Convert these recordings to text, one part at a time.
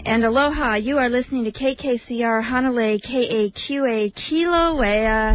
And aloha, you are listening to KKCR Hanalei, KAQA Kilauea,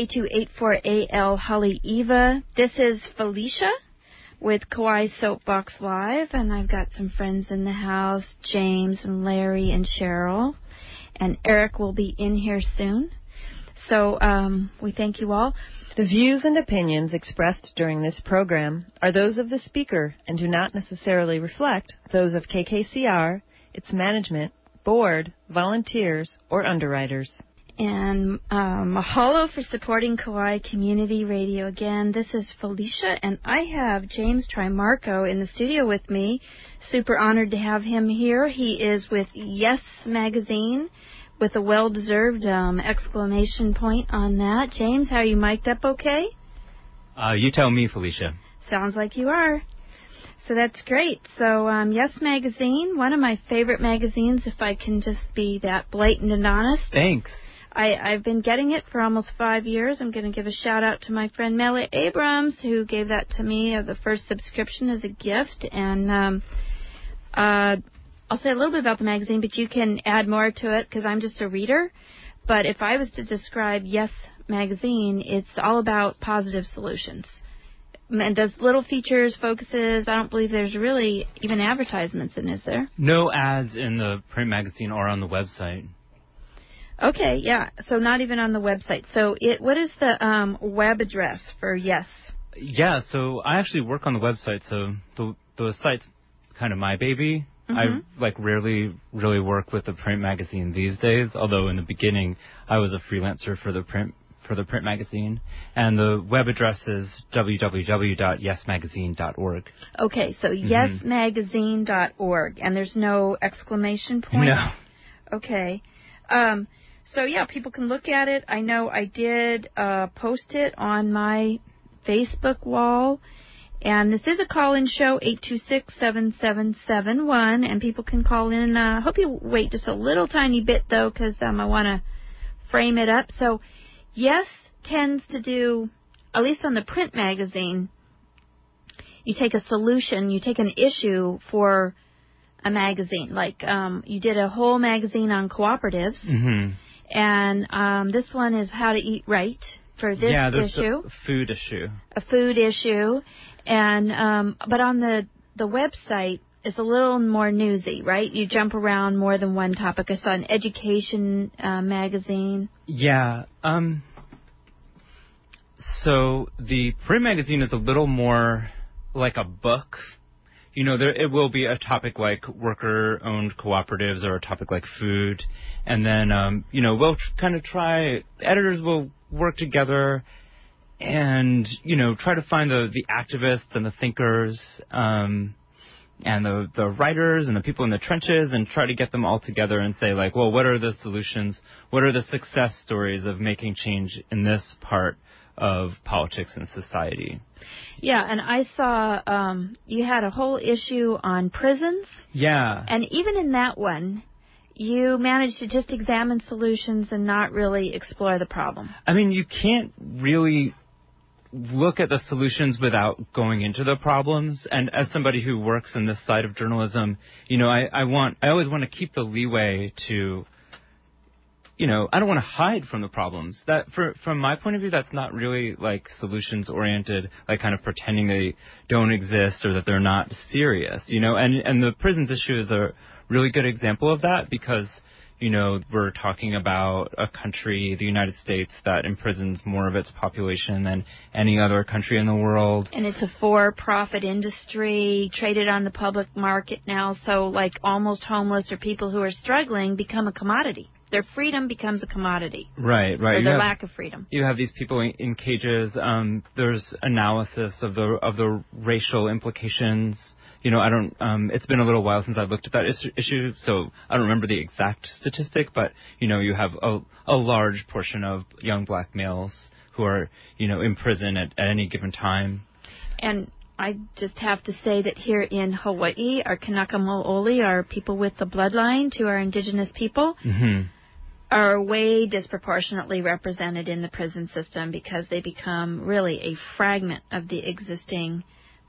K284AL Haleiwa. This is Felicia with Kauai Soapbox Live, and I've got some friends in the house, James and Larry and Cheryl, and Eric will be in here soon. So we thank you all. The views and opinions expressed during this program are those of the speaker and do not necessarily reflect those of KKCR, its management, board, volunteers, or underwriters. And mahalo for supporting Kauai Community Radio again. This is Felicia, and I have James Trimarco in the studio with me. Super honored to have him here. He is with Yes Magazine, with a well-deserved exclamation point on that. James, how are you mic'd up okay? You tell me, Felicia. Sounds like you are. So that's great. So Yes Magazine, one of my favorite magazines, if I can just be that blatant and honest. Thanks. I've been getting it for almost 5 years. I'm going to give a shout-out to my friend Melly Abrams, who gave that to me of the first subscription as a gift. And I'll say a little bit about the magazine, but you can add more to it because I'm just a reader. But if I was to describe Yes Magazine, it's all about positive solutions. And does little features, focuses. I don't believe there's really even advertisements in, is there? No ads in the print magazine or on the website. Okay, yeah. So not even on the website. So what is the web address for Yes? Yeah, so I actually work on the website, so the site's kind of my baby. Mm-hmm. I rarely really work with the print magazine these days, although in the beginning I was a freelancer for the print magazine, and the web address is www.yesmagazine.org. Okay, so yesmagazine.org, and there's no exclamation point? No. Okay. So yeah, people can look at it. I know I did post it on my Facebook wall. And this is a call-in show, 826-7771, and people can call in. I hope you wait just a little tiny bit, though, because I want to frame it up. So, Yes tends to do, at least on the print magazine, you take a solution, you take an issue for a magazine. Like, you did a whole magazine on cooperatives, mm-hmm. and this one is How to Eat Right. For this issue, a food issue. A food issue, and but on the website it's a little more newsy, right? You jump around more than one topic. I saw an education magazine. Yeah. So the print magazine is a little more like a book. You know, it will be a topic like worker-owned cooperatives or a topic like food, and then we'll kind of try. Editors will work together and, try to find the activists and the thinkers and the writers and the people in the trenches and try to get them all together and say, like, well, what are the solutions? What are the success stories of making change in this part of politics and society? Yeah, and I saw you had a whole issue on prisons. Yeah. And even in that one, you managed to just examine solutions and not really explore the problem. I mean, you can't really look at the solutions without going into the problems. And as somebody who works in this side of journalism, I always want to keep the leeway to, I don't want to hide from the problems. That from my point of view, that's not really like solutions oriented, like kind of pretending they don't exist or that they're not serious, and the prisons issue is a really good example of that because, we're talking about a country, the United States, that imprisons more of its population than any other country in the world. And it's a for-profit industry traded on the public market now, so like almost homeless or people who are struggling become a commodity. Their freedom becomes a commodity. Right. Or their lack of freedom. You have these people in cages. There's analysis of the racial implications. It's been a little while since I've looked at that issue, so I don't remember the exact statistic, but, you have a large portion of young black males who are, in prison at any given time. And I just have to say that here in Hawaii, our Kanaka Mo'oli, our people with the bloodline to our indigenous people, mm-hmm. are way disproportionately represented in the prison system because they become really a fragment of the existing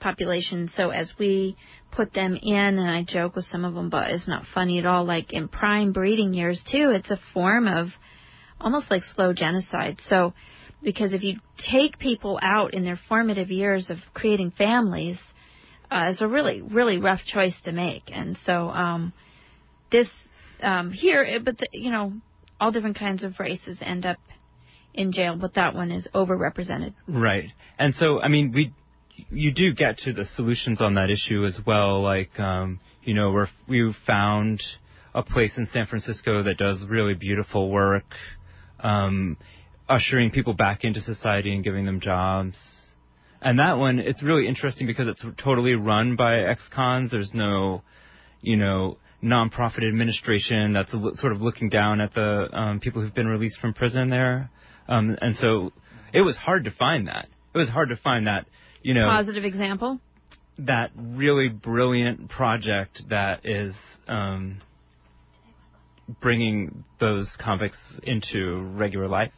population. So as we put them in, and I joke with some of them, but it's not funny at all, like in prime breeding years too, it's a form of almost like slow genocide. So because if you take people out in their formative years of creating families, it's a really, really rough choice to make. And so this here, but all different kinds of races end up in jail, but that one is overrepresented. Right. And so, I mean, you do get to the solutions on that issue as well. Like, we found a place in San Francisco that does really beautiful work, ushering people back into society and giving them jobs. And that one, it's really interesting because it's totally run by ex-cons. There's no, nonprofit administration that's sort of looking down at the people who've been released from prison there. And so it was hard to find that. It was hard to find that, Positive example? That really brilliant project that is bringing those convicts into regular life.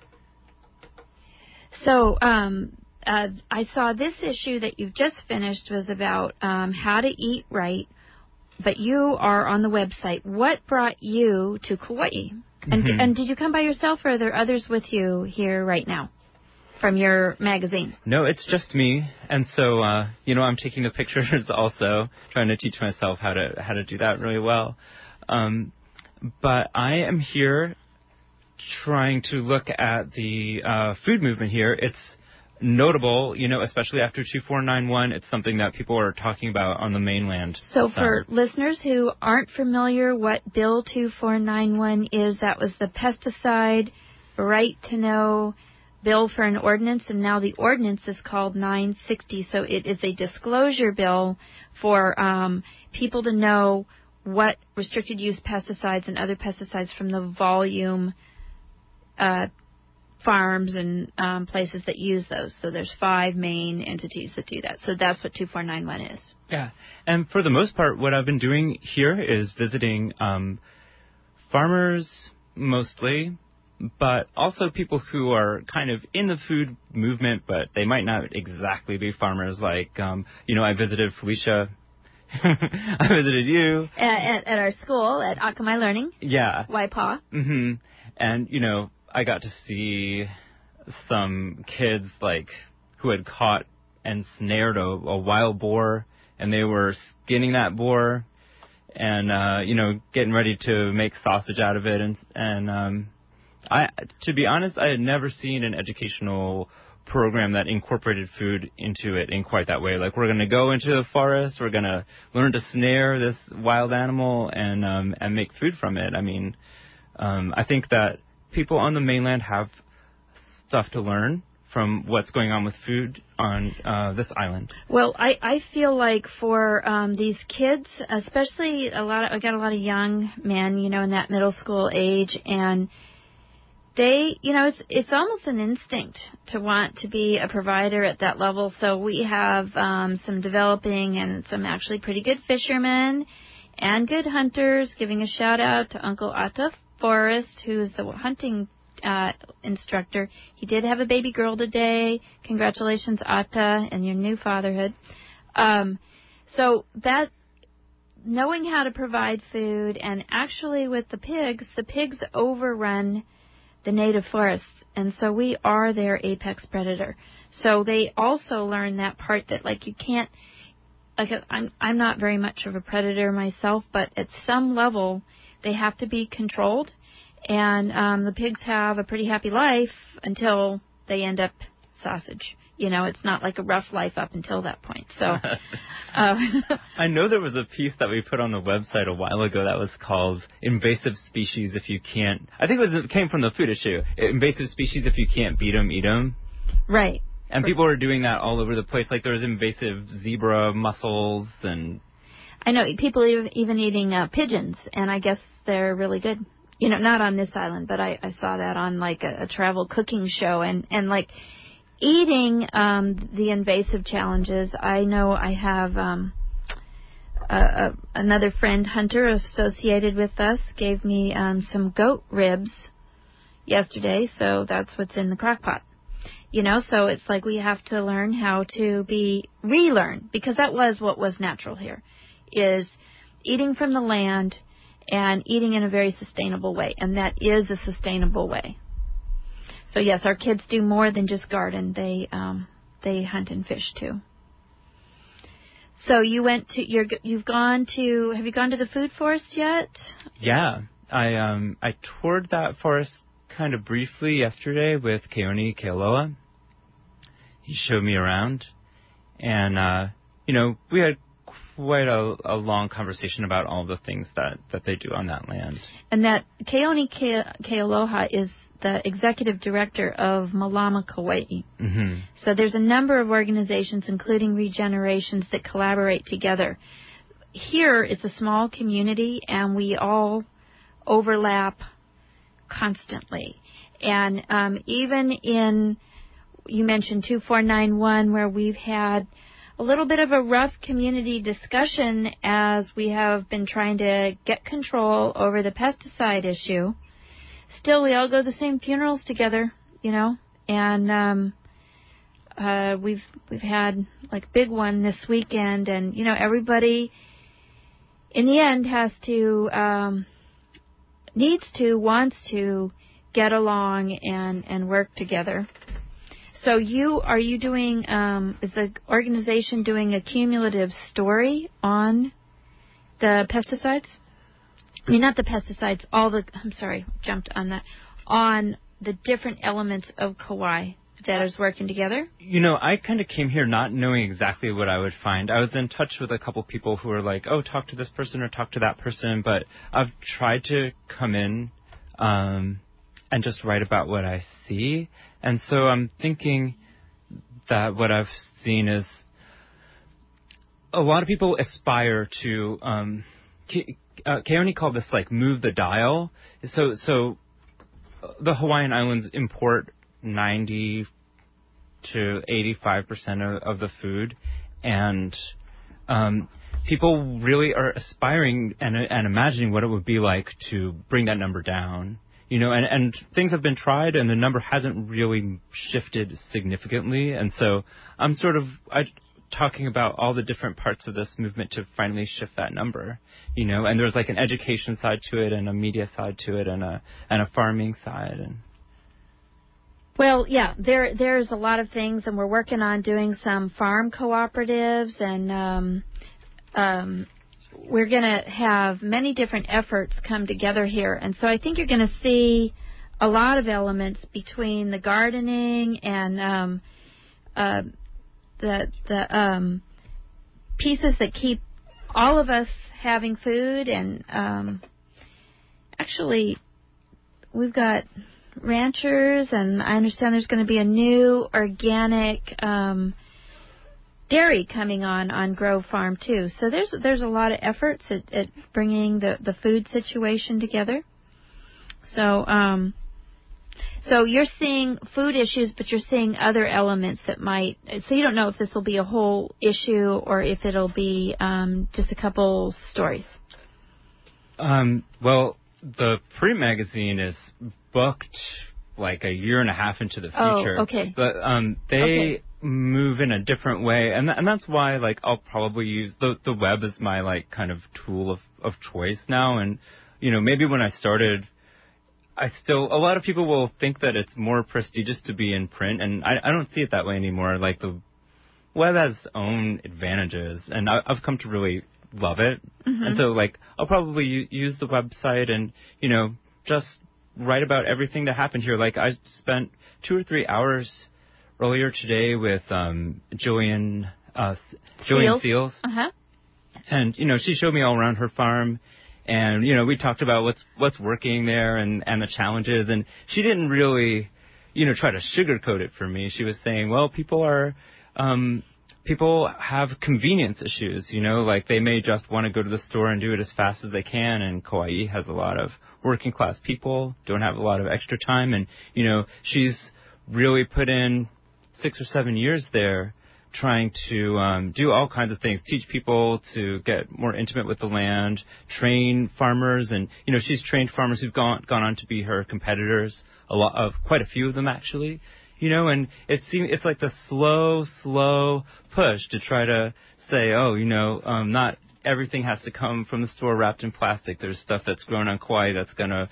So I saw this issue that you've just finished was about how to eat right, but you are on the website. What brought you to Kauai? And did you come by yourself, or are there others with you here right now from your magazine? No, it's just me. And so, I'm taking the pictures also, trying to teach myself how to do that really well. But I am here trying to look at the food movement here. It's notable, especially after 2491. It's something that people are talking about on the mainland. So for listeners who aren't familiar what Bill 2491 is, that was the pesticide right to know bill for an ordinance, and now the ordinance is called 960. So it is a disclosure bill for people to know what restricted use pesticides and other pesticides from the volume farms and places that use those. So there's 5 main entities that do that. So that's what 2491 is. Yeah. And for the most part, what I've been doing here is visiting farmers mostly, but also people who are kind of in the food movement, but they might not exactly be farmers. Like, I visited Felicia. I visited you. At our school, at Akamai Learning. Yeah. Waipaw. Mm-hmm. And, I got to see some kids, who had caught and snared a wild boar, and they were skinning that boar and, getting ready to make sausage out of it. And to be honest, I had never seen an educational program that incorporated food into it in quite that way. Like, we're going to go into the forest, we're going to learn to snare this wild animal and make food from it. I mean, I think that people on the mainland have stuff to learn from what's going on with food on this island. Well, I feel like for these kids, especially I got a lot of young men, in that middle school age, and they, it's almost an instinct to want to be a provider at that level. So we have some developing and some actually pretty good fishermen and good hunters. Giving a shout out to Uncle Atta Forrest, who is the hunting instructor. He did have a baby girl today. Congratulations, Atta, and your new fatherhood. So that knowing how to provide food, and actually with the pigs overrun the native forests, and so we are their apex predator. So they also learn that part that you can't. I'm not very much of a predator myself, but at some level they have to be controlled, and the pigs have a pretty happy life until they end up sausage. It's not like a rough life up until that point. So, I know there was a piece that we put on the website a while ago that was called "Invasive Species If You Can't." I think it came from the food issue. Invasive species if you can't beat them, eat them. Right. And people are doing that all over the place. Like, there's invasive zebra mussels and. I know people even eating pigeons, and I guess they're really good. Not on this island, but I saw that on a travel cooking show, and eating the invasive challenges. I know I have another friend, Hunter, associated with us, gave me some goat ribs yesterday, so that's what's in the crock pot. So it's like we have to learn how to relearn, because that was what was natural here, is eating from the land and eating in a very sustainable way. And that is a sustainable way. So yes, our kids do more than just garden. They hunt and fish too. So have you gone to the food forest yet? Yeah. I toured that forest kind of briefly yesterday with Keone Kealoha. He showed me around, and we had quite a long conversation about all the things that they do on that land. And that Keone Kealoha is the executive director of Malama Kauai. Mm-hmm. So there's a number of organizations, including Regenerations, that collaborate together. Here, it's a small community, and we all overlap constantly. And even you mentioned 2491, where we've had a little bit of a rough community discussion as we have been trying to get control over the pesticide issue. Still, we all go to the same funerals together, and we've had like big one this weekend, and everybody in the end wants to get along and work together. So are you doing, is the organization doing a cumulative story on the pesticides? I mean, not the pesticides, jumped on that, on the different elements of Kauai that is working together? I kind of came here not knowing exactly what I would find. I was in touch with a couple people who were like, oh, talk to this person or talk to that person, but I've tried to come in and just write about what I see. And so I'm thinking that what I've seen is a lot of people aspire to, Keone called this like move the dial. So the Hawaiian Islands import 90 to 85% of the food, and people really are aspiring and imagining what it would be like to bring that number down. And things have been tried, and the number hasn't really shifted significantly. And so I'm talking about all the different parts of this movement to finally shift that number, and there's like an education side to it, and a media side to it, and a farming side. And well, yeah, there's a lot of things, and we're working on doing some farm cooperatives, and we're going to have many different efforts come together here. And so I think you're going to see a lot of elements between the gardening and the pieces that keep all of us having food. And actually, we've got ranchers, and I understand there's going to be a new organic dairy coming on Grove Farm too. So there's a lot of efforts at bringing the food situation together. So you're seeing food issues, but you're seeing other elements that might. So you don't know if this will be a whole issue or if it'll be just a couple stories. Well, the print magazine is booked like a year and a half into the future. Oh, okay. But they move in a different way, and that's why like I'll probably use the web as my like kind of tool of choice now. And maybe when I started, a lot of people will think that it's more prestigious to be in print, and I don't see it that way anymore. Like the web has its own advantages, and I've come to really love it. Mm-hmm. And so like I'll probably use the website and just write about everything that happened here. Like I spent 2 or 3 hours earlier today with Jillian Seals. Uh-huh. And she showed me all around her farm, and we talked about what's working there and the challenges, and she didn't really try to sugarcoat it for me. She was saying, well, people have convenience issues, like they may just want to go to the store and do it as fast as they can, and Kauai has a lot of working class people, don't have a lot of extra time, and she's really put in 6 or 7 years there trying to do all kinds of things, teach people to get more intimate with the land, train farmers, and she's trained farmers who've gone on to be her competitors, quite a few of them actually, And it's like the slow push to try to say, not everything has to come from the store wrapped in plastic. There's stuff that's grown on Kauai that's going to,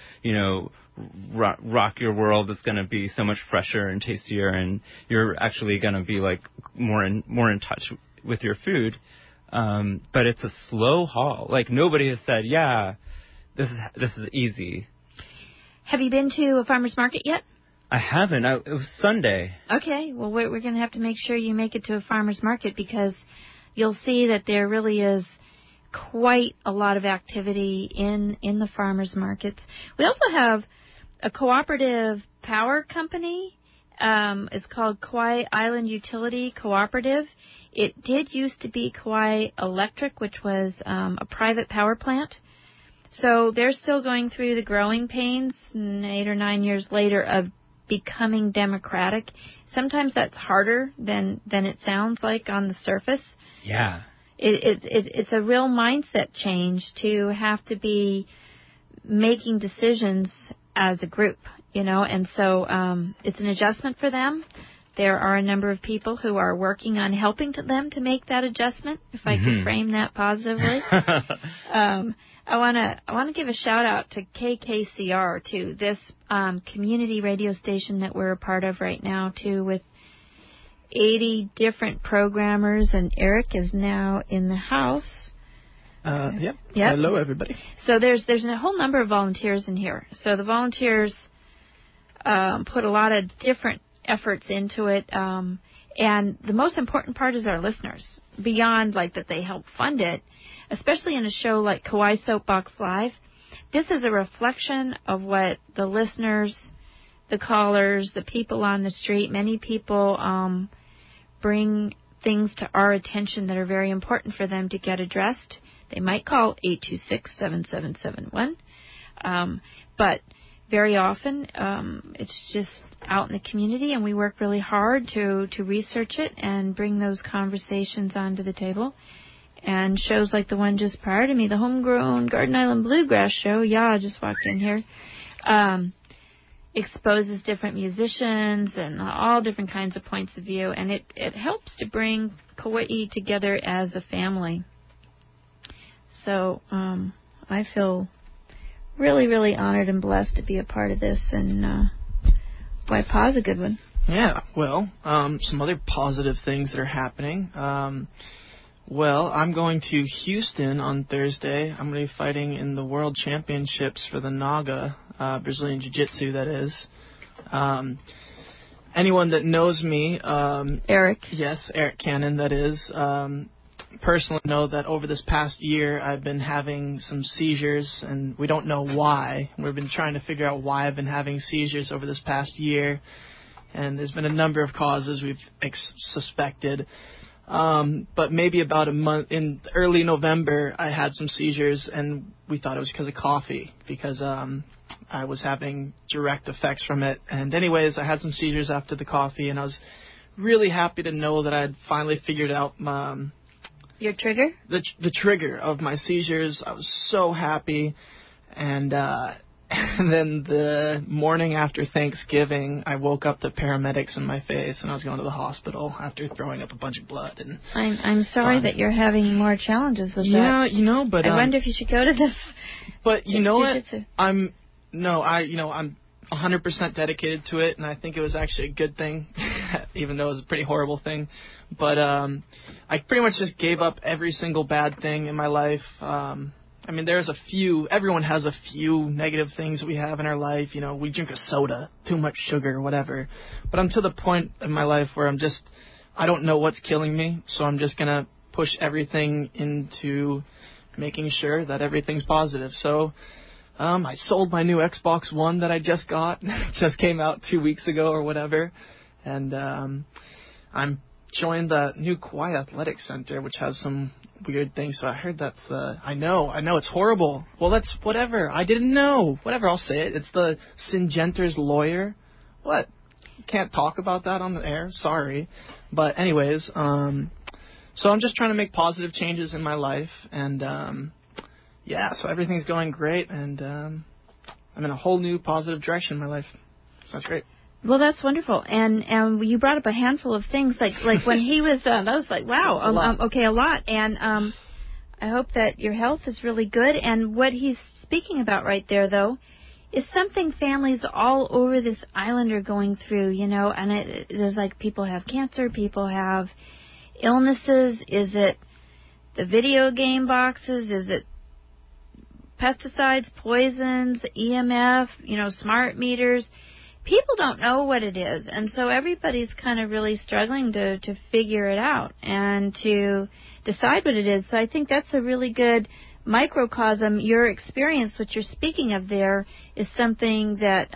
rock your world. It's going to be so much fresher and tastier, and you're actually going to be like more in touch with your food. But it's a slow haul. Like, nobody has said, yeah, this is easy. Have you been to a farmer's market yet? I haven't. It was Sunday. Okay. Well, we're going to have to make sure you make it to a farmer's market, because you'll see that there really is quite a lot of activity in the farmers markets. We also have a cooperative power company. It's called Kauai Island Utility Cooperative. It did used to be Kauai Electric, which was a private power plant. So they're still going through the growing pains 8 or 9 years later of becoming democratic. Sometimes that's harder than it sounds like on the surface. Yeah. It's a real mindset change to have to be making decisions as a group, and so it's an adjustment for them. There are a number of people who are working on helping them to make that adjustment, if I could frame that positively. I want to give a shout out to KKCR too, this community radio station that we're a part of right now too, with 80 different programmers, and Eric is now in the house. Yep. Hello, everybody. So there's a whole number of volunteers in here. So the volunteers put a lot of different efforts into it, and the most important part is our listeners. Beyond like that they help fund it, especially in a show like Kauai Soapbox Live, this is a reflection of what the listeners, the callers, the people on the street, many people bring things to our attention that are very important for them to get addressed. They might call 826-7771, but very often it's just out in the community, and we work really hard to research it and bring those conversations onto the table. And shows like the one just prior to me, the Homegrown Garden Island Bluegrass Show, just walked in here, exposes different musicians and all different kinds of points of view, and it helps to bring Kauai together as a family. So I feel really, really honored and blessed to be a part of this, and Waipa's a good one. Yeah, well, some other positive things that are happening. Well, I'm going to Houston on Thursday. I'm going to be fighting in the World Championships for the Naga, Brazilian Jiu-Jitsu, that is. Anyone that knows me... Eric. Yes, Eric Cannon, that is. Personally know that over this past year I've been having some seizures, and we don't know why. We've been trying to figure out why I've been having seizures over this past year, and there's been a number of causes we've suspected. But maybe about a month, in early November, I had some seizures, and we thought it was because of coffee, because I was having direct effects from it. And anyways, I had some seizures after the coffee, and I was really happy to know that I had finally figured out your trigger? The trigger of my seizures. I was so happy. And then the morning after Thanksgiving, I woke up to paramedics in my face, and I was going to the hospital after throwing up a bunch of blood. And I'm sorry that you're having more challenges with that. Yeah, but... I wonder if you should go to this. But you know what? I'm 100% dedicated to it, and I think it was actually a good thing, even though it was a pretty horrible thing. But I pretty much just gave up every single bad thing in my life. I mean, there's a few, everyone has a few negative things we have in our life. We drink a soda, too much sugar, whatever. But I'm to the point in my life where I don't know what's killing me, so I'm just going to push everything into making sure that everything's positive. So I sold my new Xbox One that I just got. It just came out 2 weeks ago or whatever. And I'm joined the new Kauai Athletic Center, which has some weird things. So I heard that's I know it's horrible. Well, that's whatever. I didn't know. Whatever, I'll say it. It's the Syngenter's lawyer. What? Can't talk about that on the air. Sorry. But anyways, so I'm just trying to make positive changes in my life, and so everything's going great, and I'm in a whole new positive direction in my life. So that's great. Well, that's wonderful, and you brought up a handful of things like when he was that was like wow, a lot, and I hope that your health is really good. And what he's speaking about right there, though, is something families all over this island are going through, and there's like people have cancer, people have illnesses. Is it the video game boxes? Is it pesticides, poisons, EMF, smart meters? People don't know what it is, and so everybody's kind of really struggling to figure it out and to decide what it is. So I think that's a really good microcosm. Your experience, what you're speaking of there, is something that,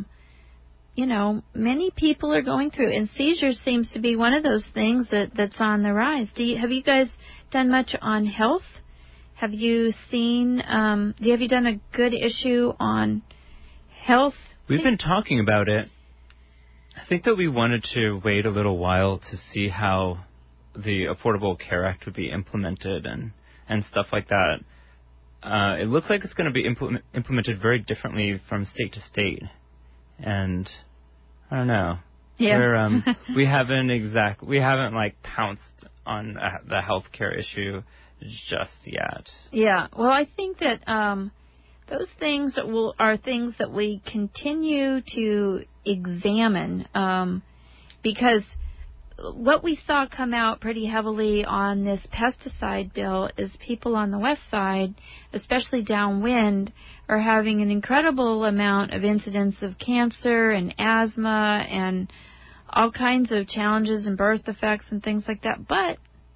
many people are going through, and seizures seems to be one of those things that's on the rise. Have you guys done much on health? Have you seen, have you done a good issue on health? We've been talking about it. I think that we wanted to wait a little while to see how the Affordable Care Act would be implemented and stuff like that. It looks like it's going to be implemented very differently from state to state. And I don't know. Yeah. We haven't like pounced on the healthcare issue just yet. Yeah. Well, I think that those things are things that we continue to examine because what we saw come out pretty heavily on this pesticide bill is people on the west side, especially downwind, are having an incredible amount of incidents of cancer and asthma and all kinds of challenges and birth defects and things like that. But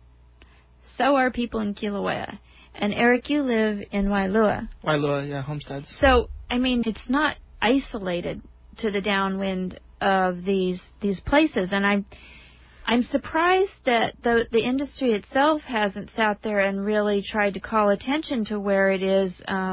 so are people in Kilauea. And Eric, you live in Wailua. Wailua, yeah, Homesteads. So, I mean, it's not isolated to the downwind of these places. And I'm surprised that the industry itself hasn't sat there and really tried to call attention to where it is.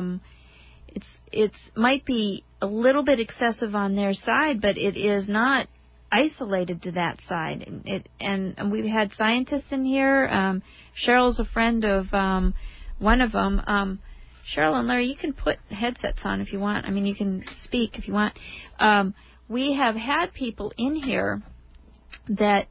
It's might be a little bit excessive on their side, but it is not isolated to that side. And we've had scientists in here. Cheryl's a friend of one of them. Cheryl and Larry, you can put headsets on if you want. I mean, you can speak if you want. We have had people in here that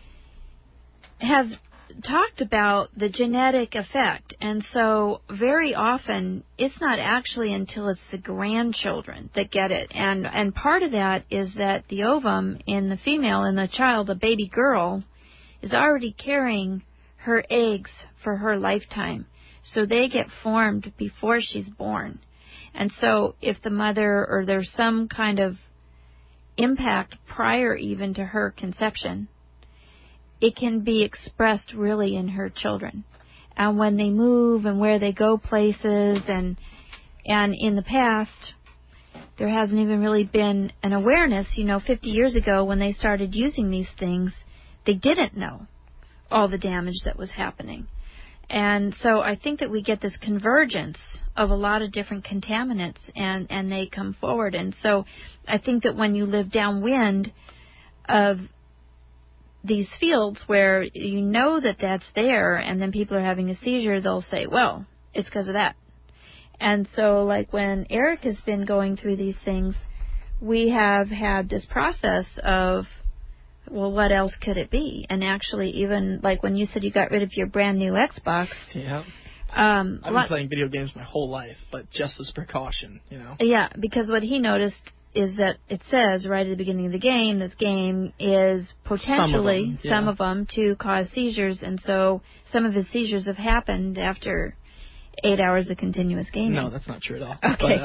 have talked about the genetic effect, and so very often it's not actually until it's the grandchildren that get it, and part of that is that the ovum in the female, in the child, a baby girl, is already carrying her eggs for her lifetime, so they get formed before she's born. And so if the mother, or there's some kind of impact prior even to her conception, it can be expressed really in her children. And when they move and where they go places, and in the past, there hasn't even really been an awareness. 50 years ago when they started using these things, they didn't know all the damage that was happening. And so I think that we get this convergence of a lot of different contaminants, and they come forward. And so I think that when you live downwind of these fields where you know that that's there, and then people are having a seizure, they'll say, well, it's because of that. And so like when Eric has been going through these things, we have had this process of, well, what else could it be? And actually, even like when you said you got rid of your brand new Xbox. Yeah. I've been playing video games my whole life, but just as precaution, Yeah, because what he noticed is that it says right at the beginning of the game, this game is potentially, some of them to cause seizures, and so some of his seizures have happened after 8 hours of continuous gaming. No, that's not true at all. Okay.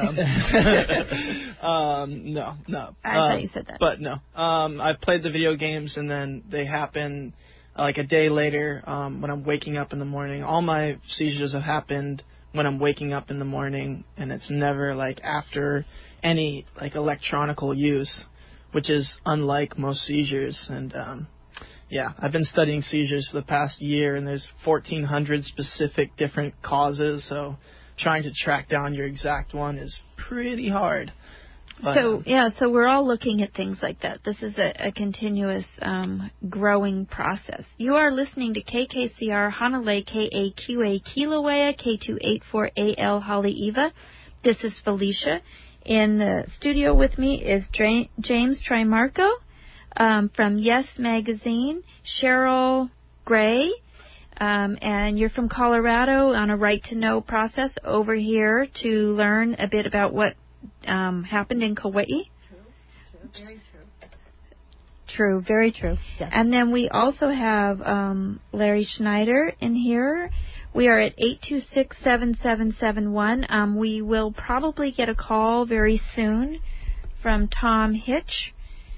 But, no. I thought you said that. But no. I've played the video games, and then they happen like a day later when I'm waking up in the morning. All my seizures have happened when I'm waking up in the morning, and it's never like after any like electronical use, which is unlike most seizures. And I've been studying seizures for the past year, and there's 1,400 specific different causes, so trying to track down your exact one is pretty hard. But, so we're all looking at things like that. This is a continuous growing process. You are listening to KKCR Hanalei KAQA Kilauea K284AL Haleiwa. This is Felicia. In the studio with me is James Trimarco from Yes Magazine, Cheryl Gray, and you're from Colorado on a right to know process over here to learn a bit about what happened in Kauai. True, very true. Yes. And then we also have Larry Schneider in here. We are at 826-7771. We will probably get a call very soon from Tom Hitch.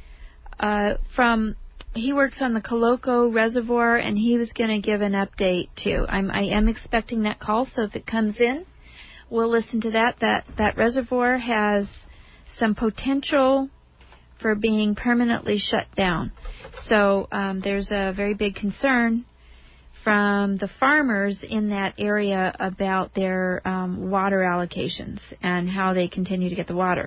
He works on the Coloco Reservoir, and he was going to give an update too. I am expecting that call, so if it comes in, we'll listen to that. That reservoir has some potential for being permanently shut down. So there's a very big concern from the farmers in that area about their water allocations and how they continue to get the water.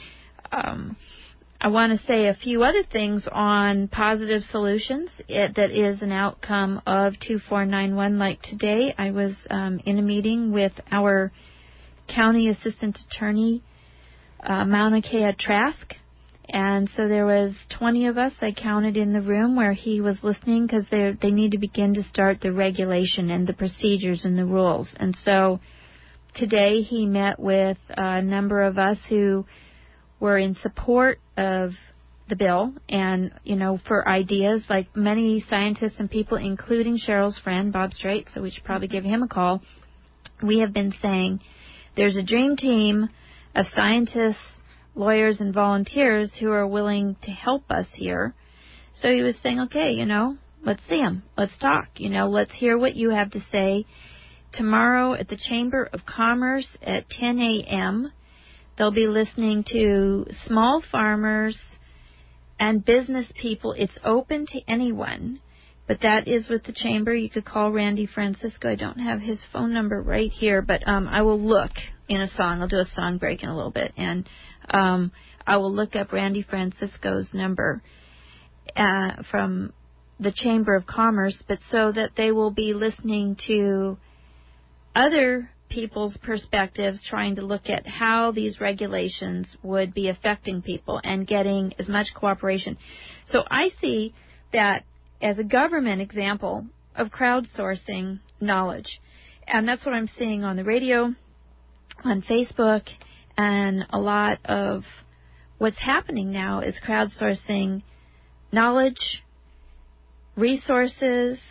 I want to say a few other things on positive solutions. That is an outcome of 2491. Like today, I was in a meeting with our county assistant attorney, Mauna Kea Trask. And so there was 20 of us, I counted, in the room where he was listening, because they need to begin to start the regulation and the procedures and the rules. And so today he met with a number of us who were in support of the bill and, for ideas, like many scientists and people, including Cheryl's friend, Bob Strait, so we should probably give him a call. We have been saying there's a dream team of scientists, lawyers, and volunteers who are willing to help us here. So he was saying, okay, let's see them. Let's talk. Let's hear what you have to say. Tomorrow at the Chamber of Commerce at 10 a.m., they'll be listening to small farmers and business people. It's open to anyone, but that is with the Chamber. You could call Randy Francisco. I don't have his phone number right here, but I will look in a song. I'll do a song break in a little bit, and I will look up Randy Francisco's number from the Chamber of Commerce, but so that they will be listening to other people's perspectives, trying to look at how these regulations would be affecting people and getting as much cooperation. So I see that as a government example of crowdsourcing knowledge. And that's what I'm seeing on the radio, on Facebook, and a lot of what's happening now is crowdsourcing knowledge, resources,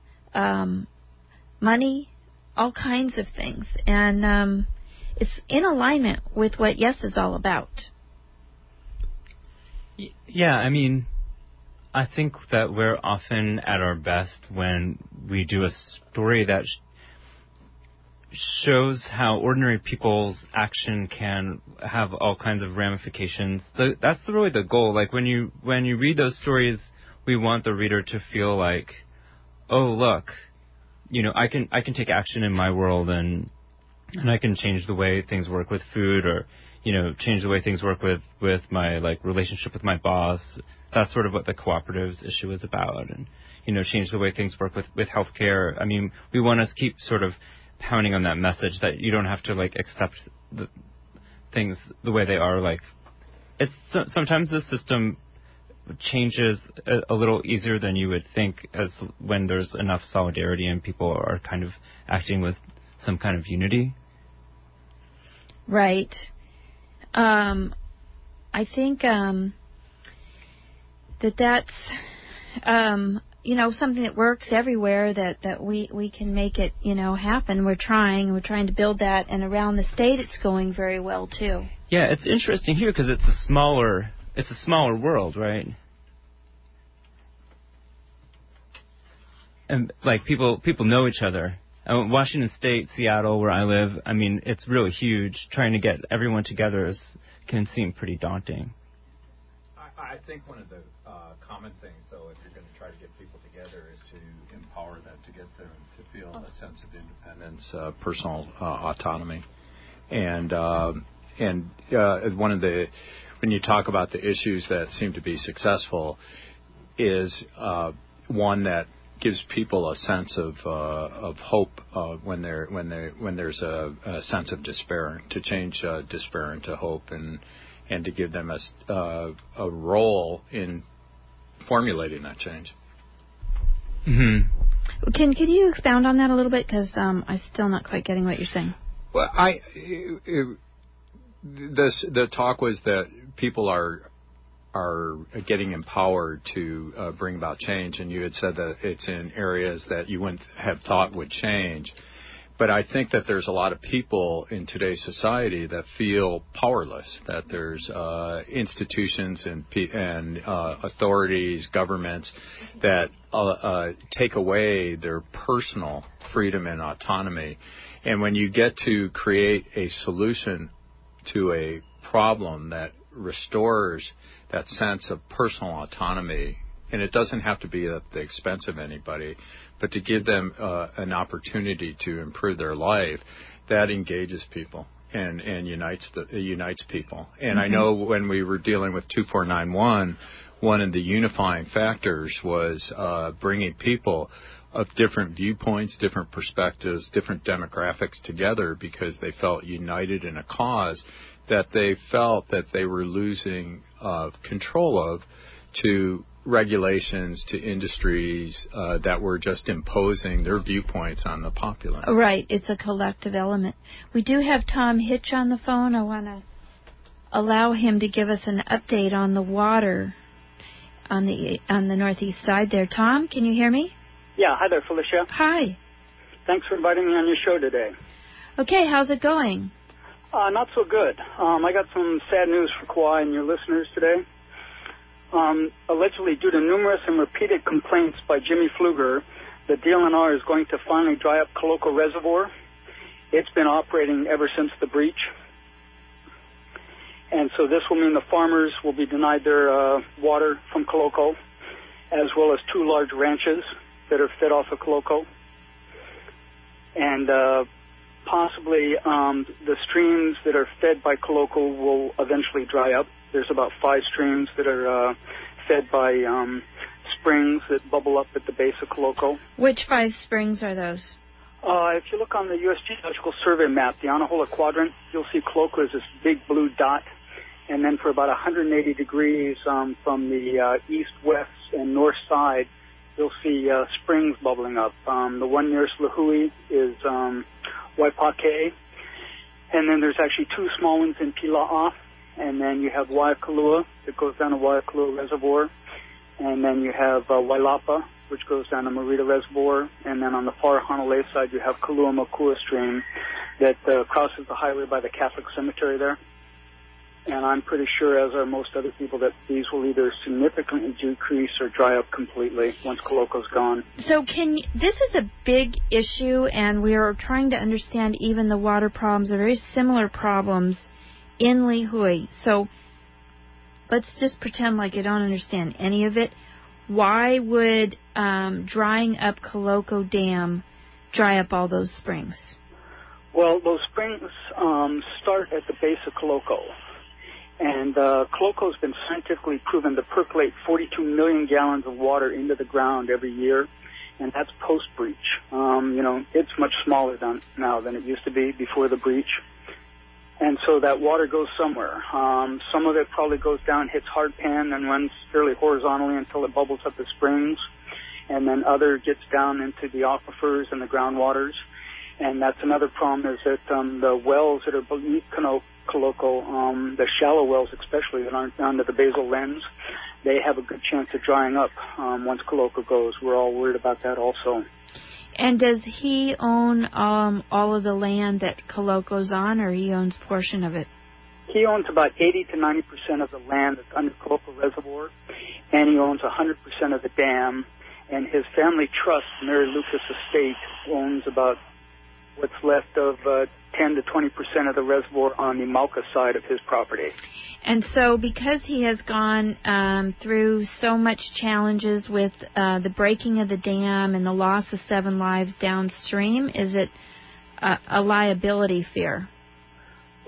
money, all kinds of things. And it's in alignment with what Yes is all about. Yeah, I think that we're often at our best when we do a story that shows how ordinary people's action can have all kinds of ramifications. That's really the goal. Like when you read those stories, we want the reader to feel like, oh, look, I can take action in my world and I can change the way things work with food, or change the way things work with my relationship with my boss. That's sort of what the cooperatives issue is about, and change the way things work with healthcare. We want to keep sort of pounding on that message that you don't have to accept the things the way they are. It's sometimes the system changes a little easier than you would think, as when there's enough solidarity and people are kind of acting with some kind of unity. Right. I think that's something that works everywhere, that we can make it happen. We're trying to build that, and around the state it's going very well too. Yeah, it's interesting here because it's a smaller world, right? And people know each other. Washington State, Seattle, where I live, it's really huge. Trying to get everyone together can seem pretty daunting. I think one of the common things, if you're going to try to get people together, is to empower them, to get them to feel a sense of independence, personal autonomy, and one of the, when you talk about the issues that seem to be successful, is one that gives people a sense of hope when there's a sense of despair, to change despair into hope, and to give them a role in formulating that change. Mm-hmm. Can you expound on that a little bit? Because I'm still not quite getting what you're saying. Well, the talk was that people are getting empowered to bring about change, and you had said that it's in areas that you wouldn't have thought would change. But I think that there's a lot of people in today's society that feel powerless, that there's institutions and authorities, governments that take away their personal freedom and autonomy. And when you get to create a solution to a problem that restores that sense of personal autonomy, and it doesn't have to be at the expense of anybody, but to give them an opportunity to improve their life, that engages people and unites people. And I know when we were dealing with 2491, one of the unifying factors was bringing people of different viewpoints, different perspectives, different demographics together, because they felt united in a cause that they felt that they were losing control of, to regulations, to industries that were just imposing their viewpoints on the populace. Right. It's a collective element. We do have Tom Hitch on the phone. I want to allow him to give us an update on the water on the northeast side there. Tom, can you hear me? Yeah. Hi there, Felicia. Hi. Thanks for inviting me on your show today. Okay. How's it going? Not so good. I got some sad news for Kauai and your listeners today. Allegedly, due to numerous and repeated complaints by Jimmy Pfluger, the DLNR is going to finally dry up Coloco Reservoir. It's been operating ever since the breach. And so this will mean the farmers will be denied their water from Coloco, as well as 2 large ranches that are fed off of Coloco. And possibly the streams that are fed by Coloco will eventually dry up. There's about 5 streams that are fed by springs that bubble up at the base of Coloco. Which 5 springs are those? If you look on the U.S. Geological Survey map, the Anahola Quadrant, you'll see Coloco as this big blue dot. And then for about 180 degrees from the east, west, and north side, you'll see springs bubbling up. The one nearest Lahui is Waipake. And then there's actually 2 small ones in Pila'a. And then you have Waiakalua that goes down to Waiakalua Reservoir. And then you have Wailapa, which goes down to Marita Reservoir. And then on the far Honolulu side, you have Kalua Makua Stream that crosses the highway by the Catholic Cemetery there. And I'm pretty sure, as are most other people, that these will either significantly decrease or dry up completely once Coloco's gone. So this is a big issue, and we are trying to understand even the water problems, are very similar problems in Lihue. So let's just pretend like I don't understand any of it. Why would drying up Coloco Dam dry up all those springs? Well, those springs start at the base of Coloco. And Coloco's been scientifically proven to percolate 42 million gallons of water into the ground every year, and that's post-breach. It's much smaller now than it used to be before the breach. And so that water goes somewhere. Some of it probably goes down, hits hard pan, and runs fairly horizontally until it bubbles up the springs. And then other gets down into the aquifers and the groundwaters. And that's another problem, is that the wells that are beneath Coloco, the shallow wells especially that aren't down to the basal lens, they have a good chance of drying up once Coloco goes. We're all worried about that also. And does he own all of the land that Coloco's on, or he owns a portion of it? He owns about 80 to 90% of the land that's under Coloco Reservoir, and he owns 100% of the dam. And his family trust, Mary Lucas Estate, owns about what's left of 10 to 20% of the reservoir on the Mauka side of his property. And so because he has gone through so much challenges with the breaking of the dam and the loss of 7 lives downstream, is it a liability fear?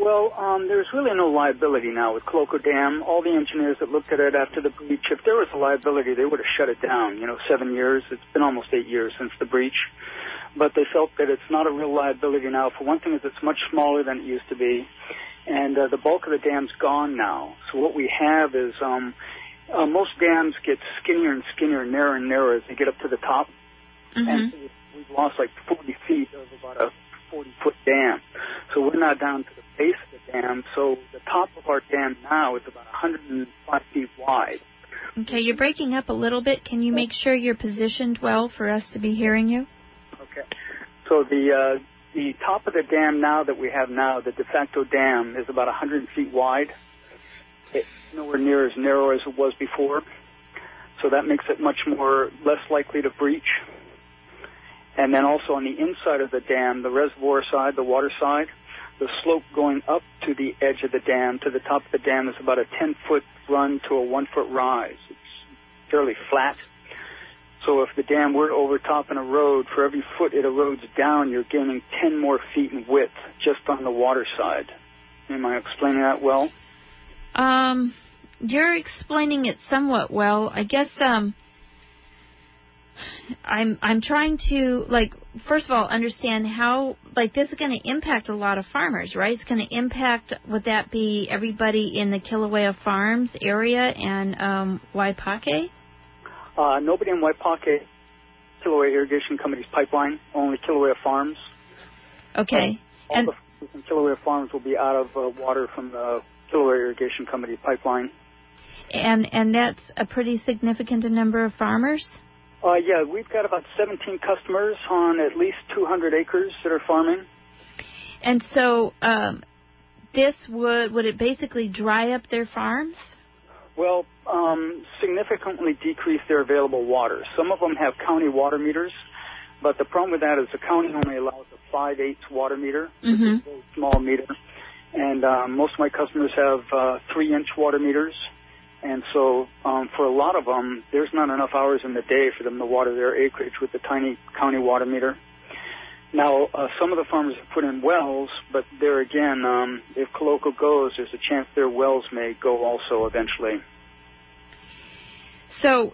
Well, there's really no liability now with Coloco Dam. All the engineers that looked at it after the breach, if there was a liability, they would have shut it down. 7 years. It's been almost 8 years since the breach. But they felt that it's not a real liability now. For one thing, is it's much smaller than it used to be. And the bulk of the dam's gone now. So what we have is most dams get skinnier and skinnier, narrower and narrower as they get up to the top. Mm-hmm. And we've lost like 40 feet of about a 40-foot dam. So we're now down to the base of the dam. So the top of our dam now is about 105 feet wide. Okay, you're breaking up a little bit. Can you make sure you're positioned well for us to be hearing you? Okay. So the top of the dam now that we have now, the de facto dam, is about 100 feet wide. It's nowhere near as narrow as it was before. So that makes it much less likely to breach. And then also on the inside of the dam, the reservoir side, the water side, the slope going up to the edge of the dam, to the top of the dam, is about a 10-foot run to a 1-foot rise. It's fairly flat. So if the dam were to overtop and erode, for every foot it erodes down, you're gaining 10 more feet in width just on the water side. Am I explaining that well? You're explaining it somewhat well. I guess I'm trying to, first of all, understand how, this is going to impact a lot of farmers, right? It's going to impact, would that be everybody in the Kilauea Farms area and Waipaque? Nobody in Waipaque, Kilauea Irrigation Company's pipeline, only Kilauea Farms. Okay. All the farms in Kilauea Farms will be out of water from the Kilauea Irrigation Company pipeline. And that's a pretty significant number of farmers? Yeah, we've got about 17 customers on at least 200 acres that are farming. And so this would it basically dry up their farms? Well, significantly decrease their available water. Some of them have county water meters, but the problem with that is the county only allows a 5/8 water meter, which is a very small meter. And most of my customers have 3-inch water meters. And so for a lot of them, there's not enough hours in the day for them to water their acreage with the tiny county water meter. Now, some of the farmers have put in wells, but there again, if Coloco goes, there's a chance their wells may go also eventually. So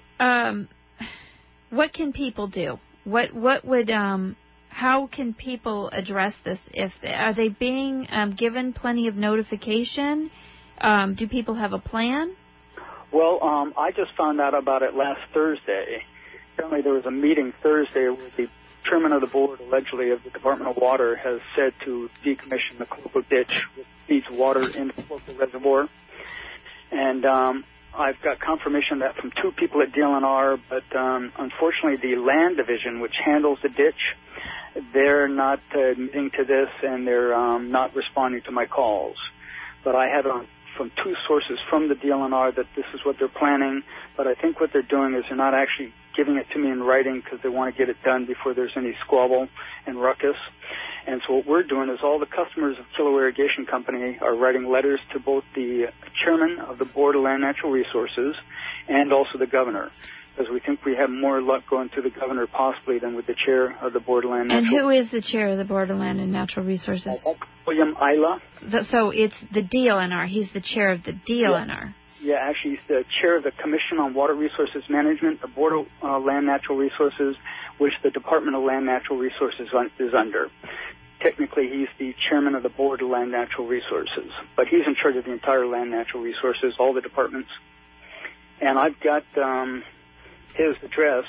what can people do? What would how can people address this? Are they being given plenty of notification? Do people have a plan? Well, I just found out about it last Thursday. Apparently there was a meeting Thursday where the chairman of the board, allegedly, of the Department of Water has said to decommission the Coloco ditch, which feeds water into the Coloco reservoir. And I've got confirmation of that from 2 people at DLNR, but unfortunately the land division, which handles the ditch, they're not admitting to this, and they're not responding to my calls. But I had from 2 sources from the DLNR that this is what they're planning, but I think what they're doing is they're not actually giving it to me in writing because they want to get it done before there's any squabble and ruckus. And so what we're doing is all the customers of Kilauea Irrigation Company are writing letters to both the chairman of the Board of Land Natural Resources and also the governor, because we think we have more luck going to the governor possibly than with the chair of the Board of Land Natural. And who is the chair of the Board of Land and Natural Resources? William Isla. So it's the DLNR. He's the chair of the DLNR. Yeah, actually he's the chair of the Commission on Water Resources Management, the Board of Land Natural Resources, which the Department of Land Natural Resources is under. Technically, he's the chairman of the Board of Land Natural Resources, but he's in charge of the entire Land Natural Resources, all the departments. And I've got his address,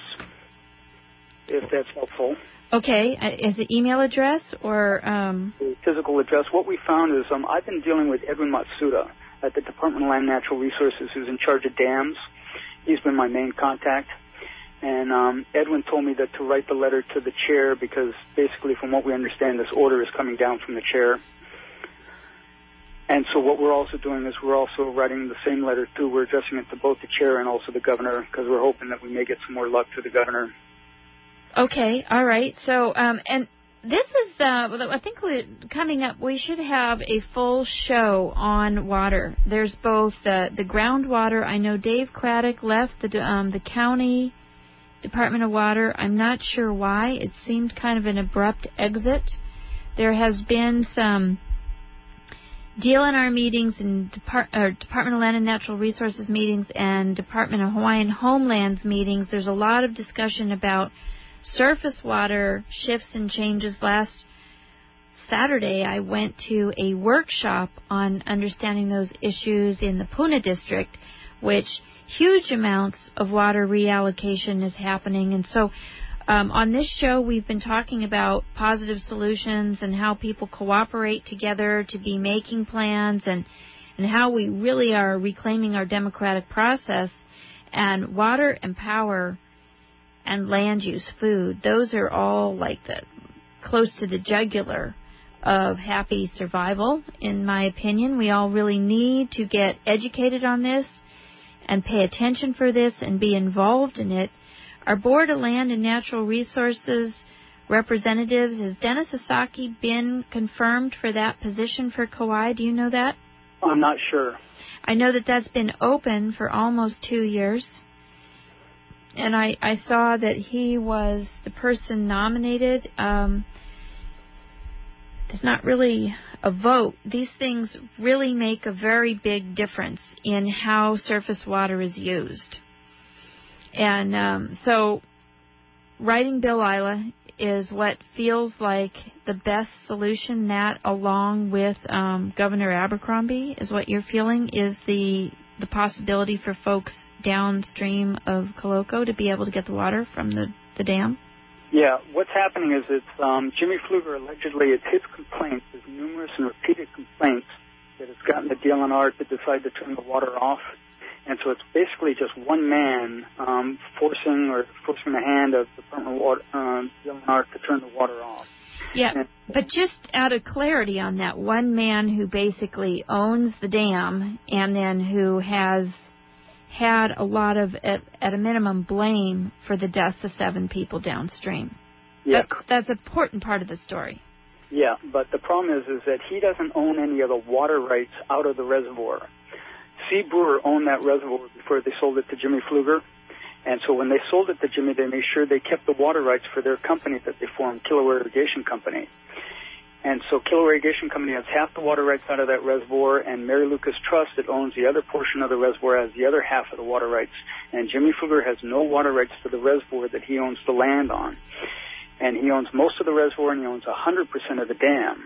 if that's helpful. Okay. Is it email address or? The physical address. What we found is I've been dealing with Edwin Matsuda at the Department of Land Natural Resources, who's in charge of dams. He's been my main contact. And Edwin told me that to write the letter to the chair because basically from what we understand, this order is coming down from the chair. And so what we're also doing is we're also writing the same letter too. We're addressing it to both the chair and also the governor because we're hoping that we may get some more luck to the governor. Okay, all right. So, and this is, I think coming up, we should have a full show on water. There's both the groundwater. I know Dave Craddock left the county Department of Water. I'm not sure why. It seemed kind of an abrupt exit. There has been some DLNR meetings and Department of Land and Natural Resources meetings and Department of Hawaiian Homelands meetings, there's a lot of discussion about surface water shifts and changes. Last Saturday, I went to a workshop on understanding those issues in the Puna district, which huge amounts of water reallocation is happening. And so on this show, we've been talking about positive solutions and how people cooperate together to be making plans and how we really are reclaiming our democratic process. And water and power and land use, food, those are all like the close to the jugular of happy survival, in my opinion. We all really need to get educated on this and pay attention for this and be involved in it. Our Board of Land and Natural Resources representatives, has Dennis Sasaki been confirmed for that position for Kauai? Do you know that? I'm not sure. I know that that's been open for almost 2 years. And I saw that he was the person nominated. There's not really a vote. These things really make a very big difference in how surface water is used. And so writing Bill Ila is what feels like the best solution. That, along with Governor Abercrombie, is what you're feeling is the possibility for folks downstream of Koloko to be able to get the water from the dam? Yeah, what's happening is it's Jimmy Pfluger allegedly, it's his complaints, his numerous and repeated complaints, that it's gotten the DLNR to decide to turn the water off. And so it's basically just one man forcing the hand of the Department of Water, DLNR to turn the water off. Yeah, but just out of clarity on that, one man who basically owns the dam and then who has had a lot of, at a minimum, blame for the deaths of 7 people downstream. Yeah. That's an important part of the story. Yeah, but the problem is that he doesn't own any of the water rights out of the reservoir. C. Brewer owned that reservoir before they sold it to Jimmy Pfluger. And so when they sold it to Jimmy, they made sure they kept the water rights for their company that they formed, Kilo Irrigation Company. And so Kilo Irrigation Company has half the water rights out of that reservoir, and Mary Lucas Trust, that owns the other portion of the reservoir, has the other half of the water rights. And Jimmy Pfluger has no water rights to the reservoir that he owns the land on. And he owns most of the reservoir, and he owns 100% of the dam.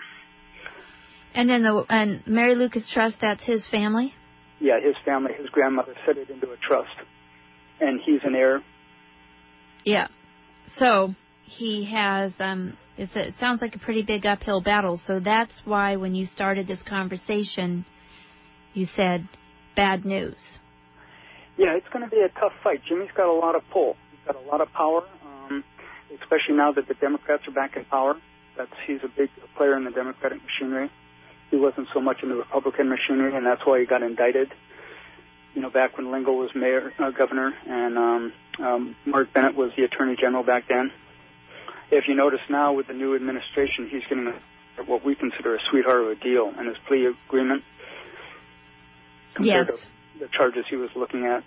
And then and Mary Lucas Trust, that's his family? Yeah, his family, his grandmother set it into a trust. And he's an heir. Yeah. So he has, it sounds like a pretty big uphill battle. So that's why when you started this conversation, you said bad news. Yeah, it's going to be a tough fight. Jimmy's got a lot of pull. He's got a lot of power, especially now that the Democrats are back in power. He's a big player in the Democratic machinery. He wasn't so much in the Republican machinery, and that's why he got indicted. You know, back when Lingle was governor, and Mark Bennett was the attorney general back then. If you notice now with the new administration, he's getting what we consider a sweetheart of a deal in his plea agreement compared to the charges he was looking at.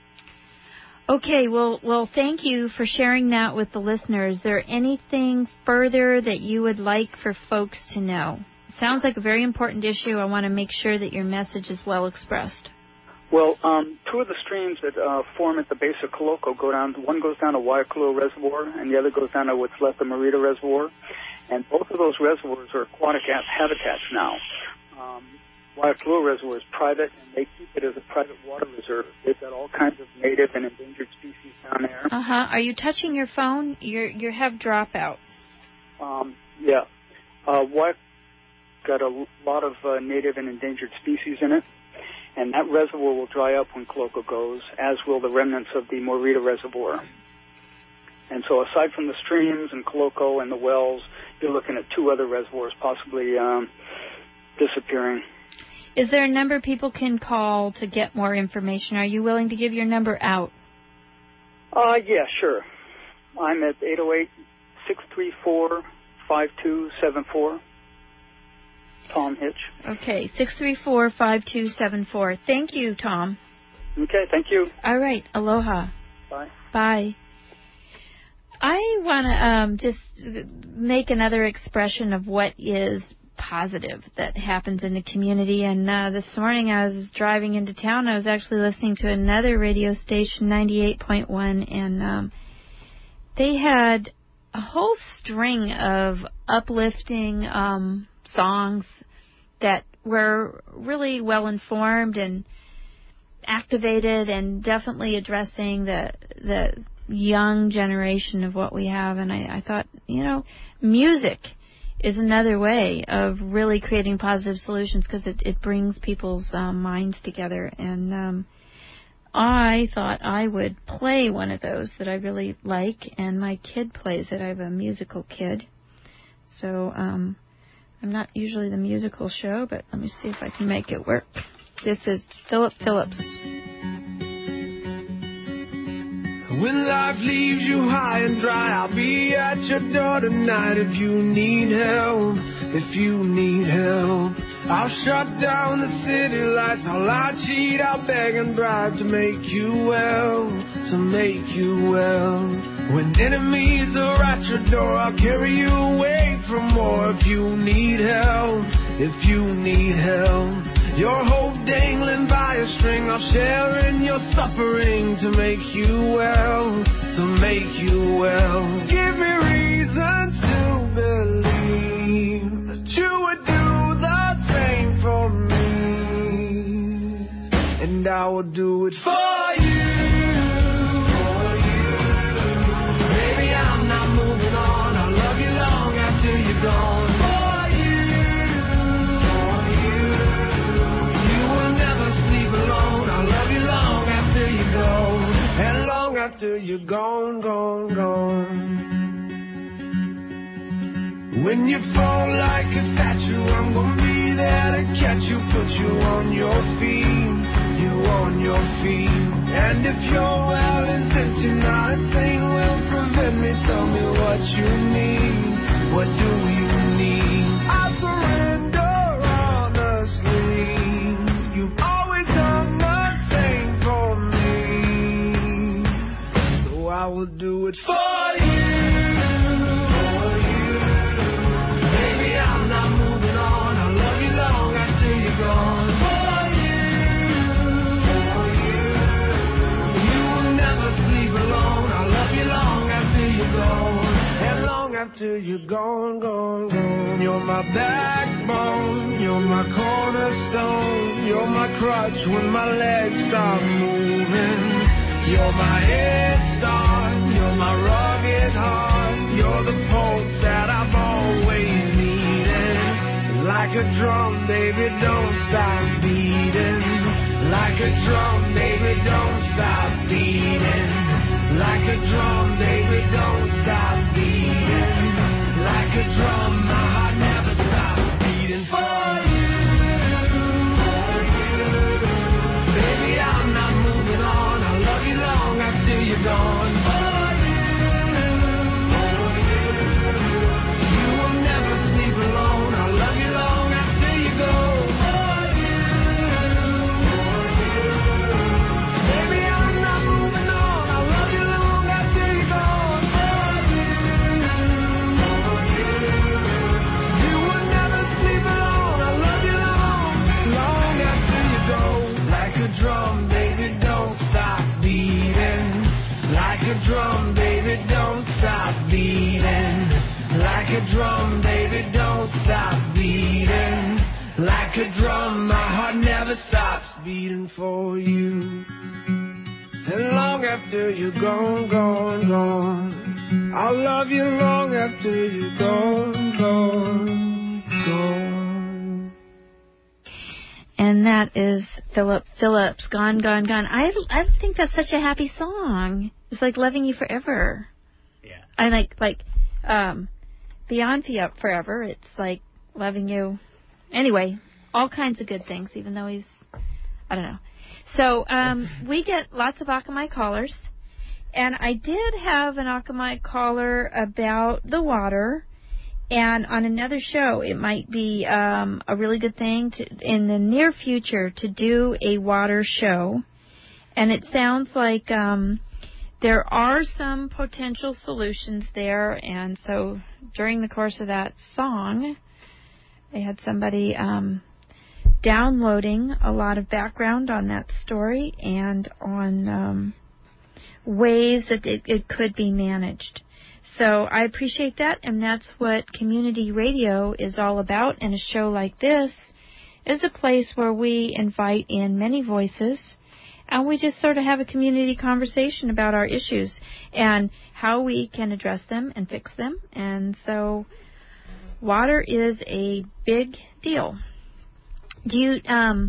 Okay, well, thank you for sharing that with the listeners. Is there anything further that you would like for folks to know? Sounds like a very important issue. I want to make sure that your message is well expressed. Well, 2 of the streams that form at the base of Koloko go down. One goes down to Waiakula Reservoir, and the other goes down to what's left of Marita Reservoir. And both of those reservoirs are aquatic habitats now. Waiakula Reservoir is private, and they keep it as a private water reserve. They've got all kinds of native and endangered species down there. Are you touching your phone? You have dropout. Yeah. Waiakula got a lot of native and endangered species in it. And that reservoir will dry up when Koloko goes, as will the remnants of the Morita Reservoir. And so aside from the streams and Koloko and the wells, you're looking at 2 other reservoirs possibly disappearing. Is there a number people can call to get more information? Are you willing to give your number out? Yeah, sure. I'm at 808-634-5274. Tom Hitch. Okay, 634-5274. Thank you, Tom. Okay, thank you. All right, aloha. Bye. Bye. I want to just make another expression of what is positive that happens in the community. And this morning I was driving into town. I was actually listening to another radio station, 98.1, and they had a whole string of uplifting songs that were really well informed and activated, and definitely addressing the young generation of what we have. And I thought, music is another way of really creating positive solutions, because it brings people's minds together. And I thought I would play one of those that I really like, and my kid plays it. I have a musical kid. So I'm not usually the musical show, but let me see if I can make it work. This is Philip Phillips. When life leaves you high and dry, I'll be at your door tonight if you need help, if you need help. I'll shut down the city lights, I'll lie, cheat, I'll beg and bribe to make you well, to make you well. When enemies are at your door, I'll carry you away from more if you need help, if you need help. Your hope dangling by a string, I'll share in your suffering to make you well, to make you well. Give me reasons to believe that you would do the same for me, and I will do it for you. Baby, I'm not moving on, I'll love you long after you're gone. And long after you're gone, gone, gone. When you fall like a statue, I'm gonna be there to catch you, put you on your feet, you on your feet. And if your well is empty, not a thing will prevent me. Tell me what you need, what do you need? I surrender honestly. You've always done the same for me, so I will do it for you. Baby, I'm not moving on. I'll love you long after you're gone. For you. You will never sleep alone. I'll love you long after you're gone. And long after you're gone, gone, gone. You're my backbone. You're my cornerstone. You're my crutch when my legs stop moving. You're my head start. You're my rugged heart. You're the pulse that I've always needed. Like a drum, baby, don't stop beating. Like a drum, baby, don't stop beating. Like a drum, baby, don't stop beating. Like a drum, my heart never stops beating for you. Baby, I'm not moving on. I'll love you long after you're gone. You will never sleep alone. I'll love you long after you go. Baby, I'm not moving on. I'll love you long after you're gone. You will never sleep alone. I'll love you long after you go. Like a drum, baby, don't stop beating. Like a drum, baby, don't stop beating. Like a drum, baby, don't stop beating. Like a drum, my heart never stops beating for you. And long after you're gone, gone, gone, I'll love you long after you're gone, gone, gone. And that is Philip Phillips, Gone, Gone, Gone. I think that's such a happy song. It's like Loving You Forever. Yeah. I like Beyond Forever. It's like loving you. Anyway, all kinds of good things, even though I don't know. So we get lots of Akamai callers. And I did have an Akamai caller about the water. And on another show, it might be a really good thing in the near future to do a water show. And it sounds like there are some potential solutions there. And so during the course of that song, They had somebody downloading a lot of background on that story and on ways that it could be managed. So I appreciate that, and that's what community radio is all about. And a show like this is a place where we invite in many voices, and we just sort of have a community conversation about our issues and how we can address them and fix them. And so water is a big deal. Do you,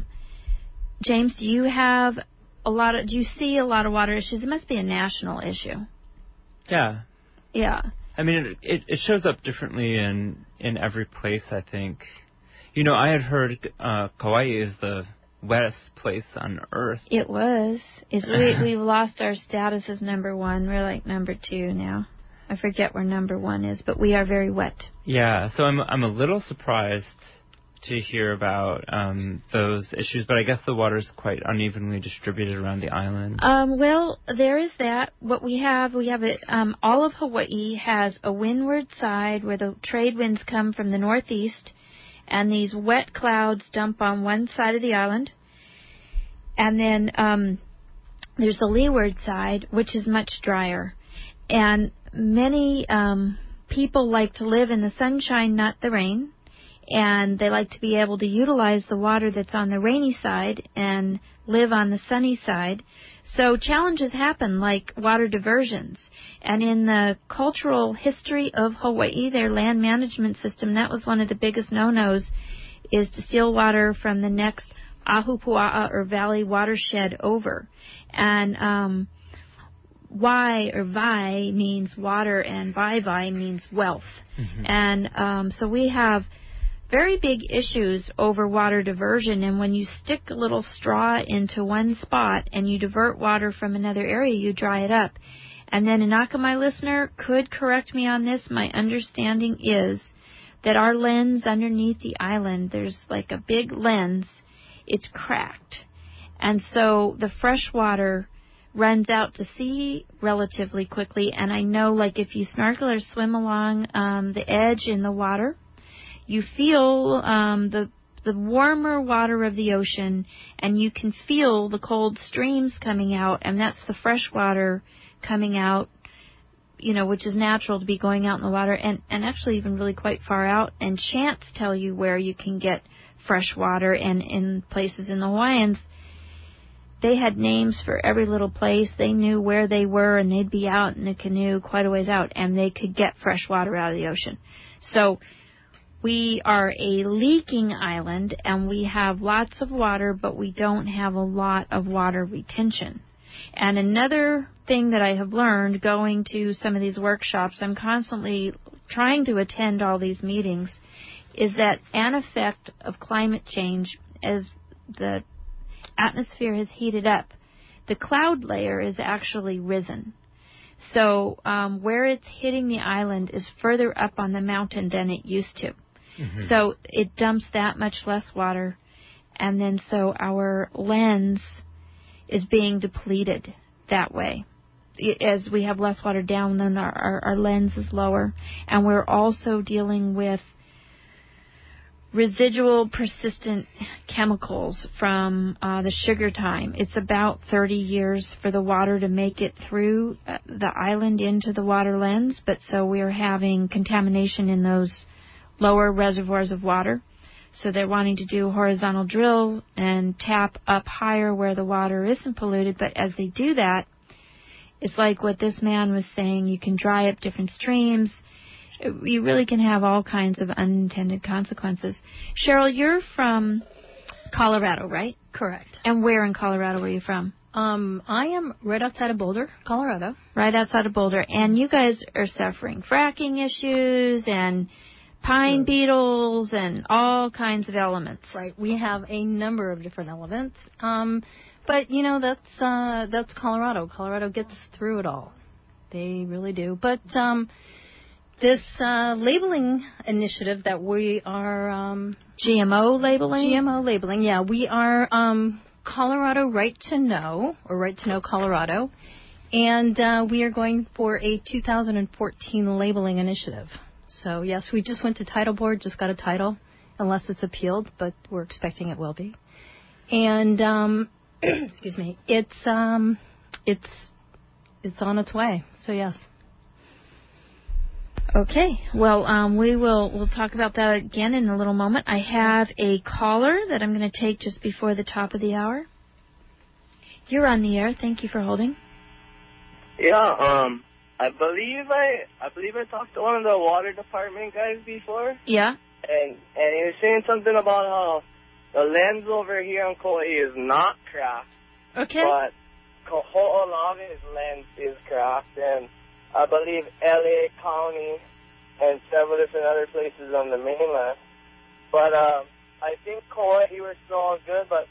James, do you see a lot of water issues? It must be a national issue. Yeah. Yeah. I mean, it shows up differently in every place, I think. You know, I had heard Kauai is the wettest place on Earth. It was. We've lost our status as number 1. We're like number 2 now. I forget where number 1 is, but we are very wet. Yeah, so I'm a little surprised to hear about those issues, but I guess the water's quite unevenly distributed around the island. Well, there is that. What we have it. All of Hawaii has a windward side where the trade winds come from the northeast, and these wet clouds dump on one side of the island. And then there's the leeward side, which is much drier. And many people like to live in the sunshine, not the rain. And they like to be able to utilize the water that's on the rainy side and live on the sunny side. So challenges happen, like water diversions. And in the cultural history of Hawaii, their land management system, that was one of the biggest no-nos, is to steal water from the next Ahupua'a or valley watershed over. And Wai or Vai means water, and Vai means wealth. Mm-hmm. And so we have very big issues over water diversion, and when you stick a little straw into one spot and you divert water from another area, you dry it up. And then an Akamai listener could correct me on this. My understanding is that our lens underneath the island, there's like a big lens, it's cracked. And so the fresh water runs out to sea relatively quickly, and I know, like, if you snorkel or swim along the edge in the water, you feel the warmer water of the ocean, and you can feel the cold streams coming out, and that's the fresh water coming out, you know, which is natural to be going out in the water, and actually even really quite far out. And chants tell you where you can get fresh water, and in places in the Hawaiians, they had names for every little place. They knew where they were, and they'd be out in a canoe quite a ways out, and they could get fresh water out of the ocean. So we are a leaking island, and we have lots of water, but we don't have a lot of water retention. And another thing that I have learned going to some of these workshops, I'm constantly trying to attend all these meetings, is that an effect of climate change, as the atmosphere has heated up, the cloud layer is actually risen. So where it's hitting the island is further up on the mountain than it used to. Mm-hmm. So it dumps that much less water, and then so our lens is being depleted that way. As we have less water down, then our lens is lower. And we're also dealing with residual persistent chemicals from the sugar time. It's about 30 years for the water to make it through the island into the water lens, but so we're having contamination in those lower reservoirs of water. So they're wanting to do horizontal drill and tap up higher where the water isn't polluted, but as they do that, it's like what this man was saying, you can dry up different streams. You really can have all kinds of unintended consequences. Cheryl, you're from Colorado, right? Correct. And where in Colorado were you from? I am right outside of Boulder, Colorado. Right outside of Boulder. And you guys are suffering fracking issues and pine beetles and all kinds of elements. Right. We have a number of different elements. But, you know, that's Colorado. Colorado gets through it all. They really do. But this labeling initiative that we are... GMO labeling? GMO labeling, yeah. We are Colorado Right to Know, or Right to Know Colorado. And we are going for a 2014 labeling initiative. So, yes, we just went to title board, just got a title, unless it's appealed, but we're expecting it will be. And excuse me, it's on its way. So yes. Okay. Well, we'll talk about that again in a little moment. I have a caller that I'm going to take just before the top of the hour. You're on the air. Thank you for holding. Yeah. I believe I talked to one of the water department guys before. Yeah. And he was saying something about how the lens over here on Kauai is not cracked. Okay. But Ho'olave's lens is cracked, and I believe LA County and several different other places on the mainland. But I think Kauai was still all good, but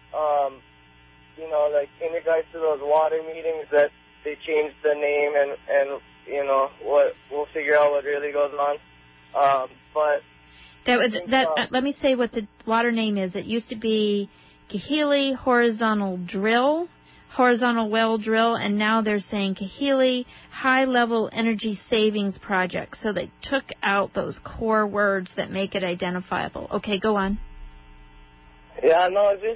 you know, like in regards to those water meetings that they changed the name and you know what, we'll figure out what really goes on. But let me say what the water name is. It used to be Kahili Horizontal Well Drill, and now they're saying Kahili High Level Energy Savings Project. So they took out those core words that make it identifiable. Okay, go on. Yeah, no, just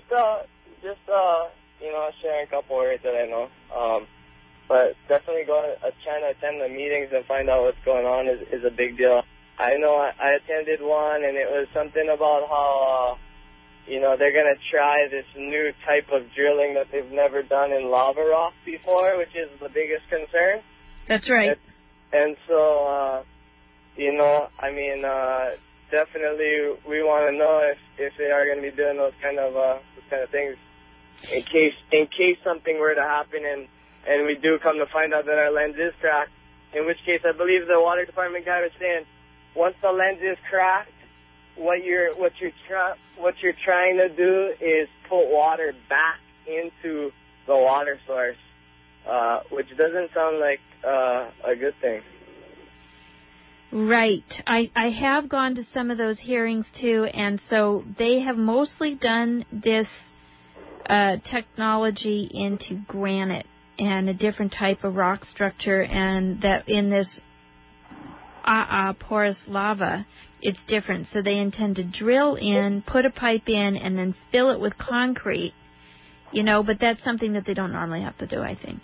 you know, sharing a couple words that I know. But definitely trying to attend the meetings and find out what's going on is a big deal. I know I attended one, and it was something about how you know, they're going to try this new type of drilling that they've never done in lava rock before, which is the biggest concern. That's right. And so, you know, I mean, definitely we want to know if they are going to be doing those kind of things in case something were to happen and we do come to find out that our lens is cracked, in which case I believe the water department guy was saying once the lens is cracked, what you're trying to do is put water back into the water source, which doesn't sound like a good thing. Right. I have gone to some of those hearings too, and so they have mostly done this technology into granite and a different type of rock structure, and that in this porous lava, it's different. So they intend to drill in, put a pipe in, and then fill it with concrete, you know, but that's something that they don't normally have to do, I think.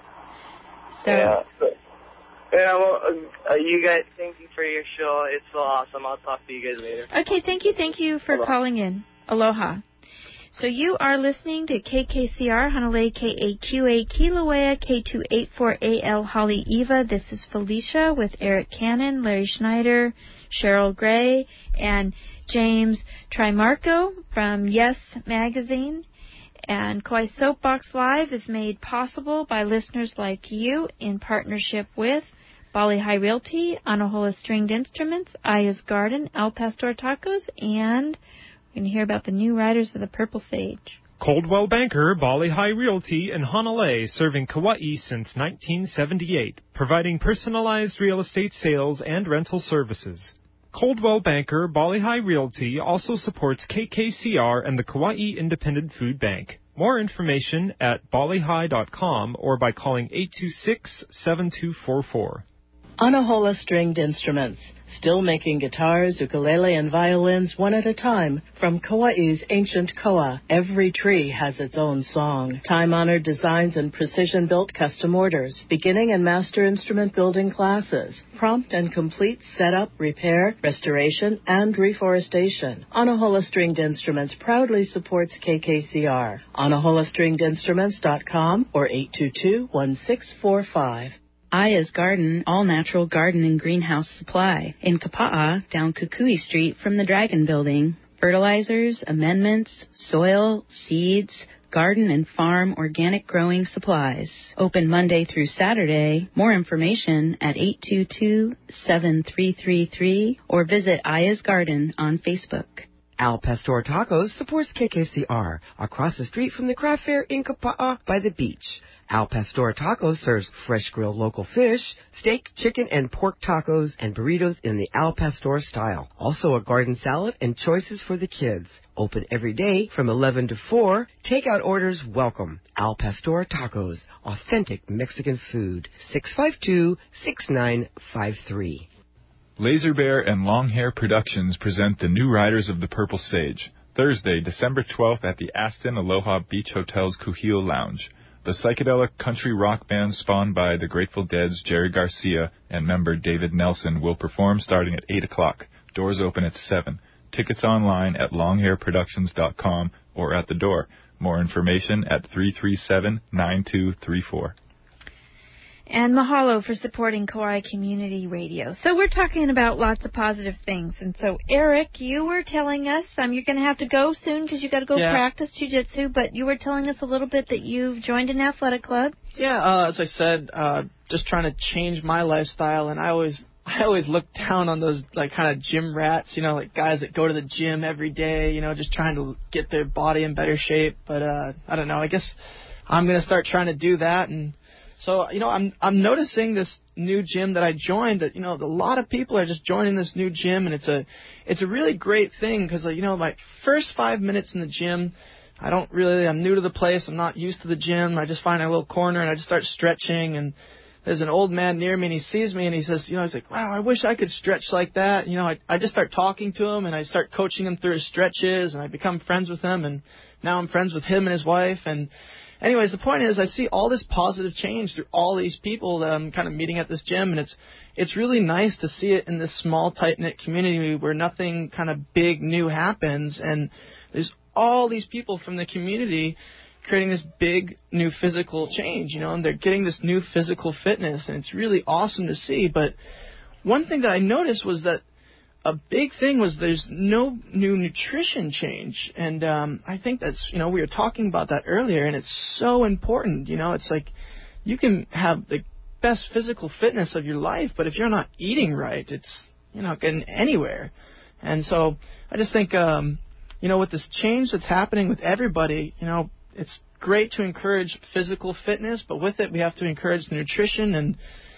So. Yeah, well, you guys, thank you for your show. It's so awesome. I'll talk to you guys later. Okay, thank you for calling in. Aloha. So you are listening to KKCR, Hanalei, KAQA, Kilauea, K284AL, Haleiwa. This is Felicia with Eric Cannon, Larry Schneider, Cheryl Gray, and James Trimarco from Yes Magazine. And Kauai Soapbox Live is made possible by listeners like you in partnership with Bali High Realty, Anahola Stringed Instruments, Aya's Garden, Al Pastor Tacos, and we're going to hear about the new Riders of the Purple Sage. Coldwell Banker, Bali High Realty in Hanalei, serving Kauai since 1978, providing personalized real estate sales and rental services. Coldwell Banker, Bali High Realty also supports KKCR and the Kauai Independent Food Bank. More information at balihigh.com or by calling 826-7244. Anahola Stringed Instruments, still making guitars, ukulele, and violins one at a time from Kauai's ancient koa. Every tree has its own song. Time-honored designs and precision-built custom orders, beginning and master instrument building classes, prompt and complete setup, repair, restoration, and reforestation. Anahola Stringed Instruments proudly supports KKCR. AnaholaStringedInstruments.com or 822-1645. Aya's Garden, all-natural garden and greenhouse supply. In Kapa'a, down Kukui Street from the Dragon Building. Fertilizers, amendments, soil, seeds, garden and farm organic growing supplies. Open Monday through Saturday. More information at 822-7333 or visit Aya's Garden on Facebook. Al Pastor Tacos supports KKCR across the street from the craft fair in Kapa'a by the beach. Al Pastor Tacos serves fresh grilled local fish, steak, chicken, and pork tacos and burritos in the Al Pastor style. Also a garden salad and choices for the kids. Open every day from 11 to 4. Takeout orders welcome. Al Pastor Tacos, authentic Mexican food. 652-6953. Laser Bear and Long Hair Productions present the New Riders of the Purple Sage, Thursday, December 12th at the Aston Aloha Beach Hotel's Kuhio Lounge. The psychedelic country rock band spawned by the Grateful Dead's Jerry Garcia and member David Nelson will perform starting at 8 o'clock. Doors open at 7. Tickets online at longhairproductions.com or at the door. More information at 337-9234. And mahalo for supporting Kauai Community Radio. So we're talking about lots of positive things. And so, Eric, you were telling us, you're going to have to go soon because you got to go practice jiu-jitsu, but you were telling us a little bit that you've joined an athletic club. Yeah, as I said, just trying to change my lifestyle, and I always look down on those like kind of gym rats, like guys that go to the gym every day, just trying to get their body in better shape. But I don't know. I guess I'm going to start trying to do that. And so, I'm noticing this new gym that I joined that, a lot of people are just joining this new gym, and it's a really great thing because, my first 5 minutes in the gym, I'm new to the place. I'm not used to the gym. I just find a little corner and I just start stretching, and there's an old man near me and he sees me and he says, he's like, wow, I wish I could stretch like that. I just start talking to him and I start coaching him through his stretches, and I become friends with him, and now I'm friends with him and his wife. And anyways, the point is I see all this positive change through all these people that I'm kind of meeting at this gym, and it's really nice to see it in this small, tight-knit community where nothing kind of big new happens, and there's all these people from the community creating this big new physical change, and they're getting this new physical fitness, and it's really awesome to see. But one thing that I noticed was that a big thing was there's no new nutrition change, and I think that's, we were talking about that earlier, and it's so important. It's like you can have the best physical fitness of your life, but if you're not eating right, you're not getting anywhere. And so I just think, with this change that's happening with everybody, it's great to encourage physical fitness, but with it we have to encourage the nutrition and,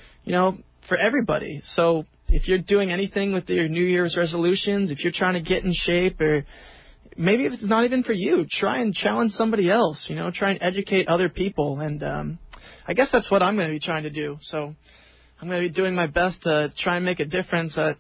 for everybody. So if you're doing anything with your New Year's resolutions, if you're trying to get in shape, or maybe if it's not even for you, try and challenge somebody else, try and educate other people. And I guess that's what I'm going to be trying to do. So I'm going to be doing my best to try and make a difference at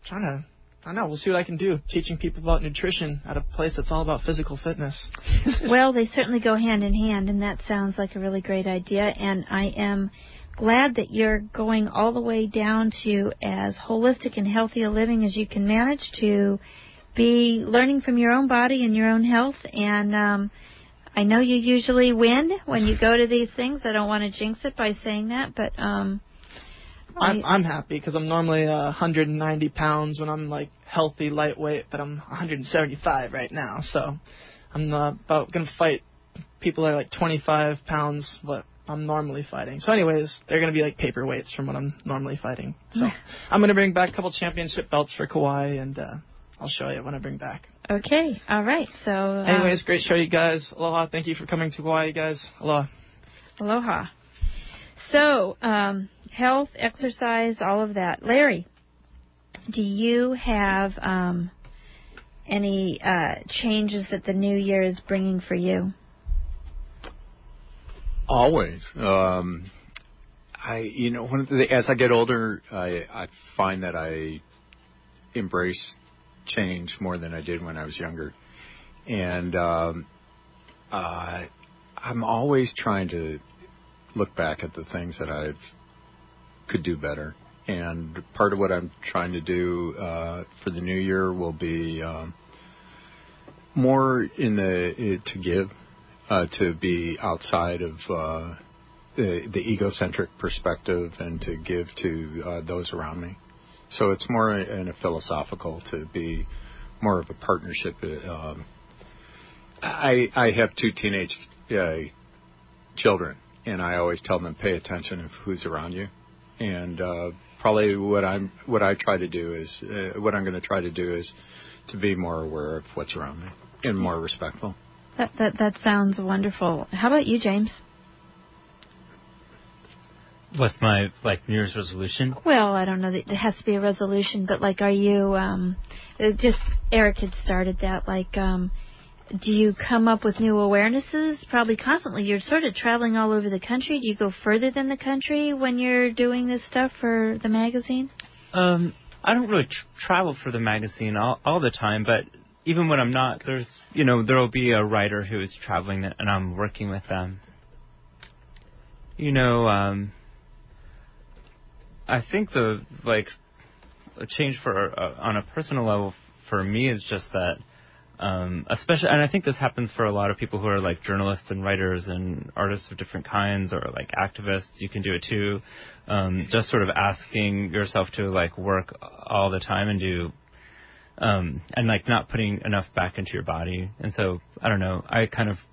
we'll see what I can do, teaching people about nutrition at a place that's all about physical fitness. Well, they certainly go hand in hand, and that sounds like a really great idea. And I am glad that you're going all the way down to as holistic and healthy a living as you can manage, to be learning from your own body and your own health. And I know you usually win when you go to these things. I don't want to jinx it by saying that, but I'm happy because I'm normally 190 pounds when I'm like healthy, lightweight, but I'm 175 right now. So I'm about going to fight people that are like 25 pounds, what I'm normally fighting. So anyways, they're going to be like paperweights from what I'm normally fighting. So I'm going to bring back a couple championship belts for Kauai, and I'll show you when I bring back. Okay. All right. So anyways, great show, you guys. Aloha. Thank you for coming to Kauai, you guys. Aloha. Aloha. So, health, exercise, all of that. Larry, do you have any changes that the new year is bringing for you? Always. As I get older, I find that I embrace change more than I did when I was younger. And I'm always trying to look back at the things that I could do better. And part of what I'm trying to do for the new year will be more to give, to be outside of the egocentric perspective, and to give to those around me. So it's more in a philosophical, to be more of a partnership. I have 2 teenage children, and I always tell them, pay attention of who's around you. And probably what I'm going to try to do is to be more aware of what's around me and more respectful. That sounds wonderful. How about you, James? What's my New Year's resolution? Well, I don't know that it has to be a resolution, but are you just Eric had started that, do you come up with new awarenesses? Probably constantly. You're sort of traveling all over the country. Do you go further than the country when you're doing this stuff for the magazine? I don't really travel for the magazine all the time, but even when I'm not, there's, there will be a writer who is traveling and I'm working with them. I think a change on a personal level for me is just that, especially, and I think this happens for a lot of people who are like journalists and writers and artists of different kinds, or like activists. You can do it too. Just sort of asking yourself to like work all the time and do, and like not putting enough back into your body. And so, I don't know, I kind of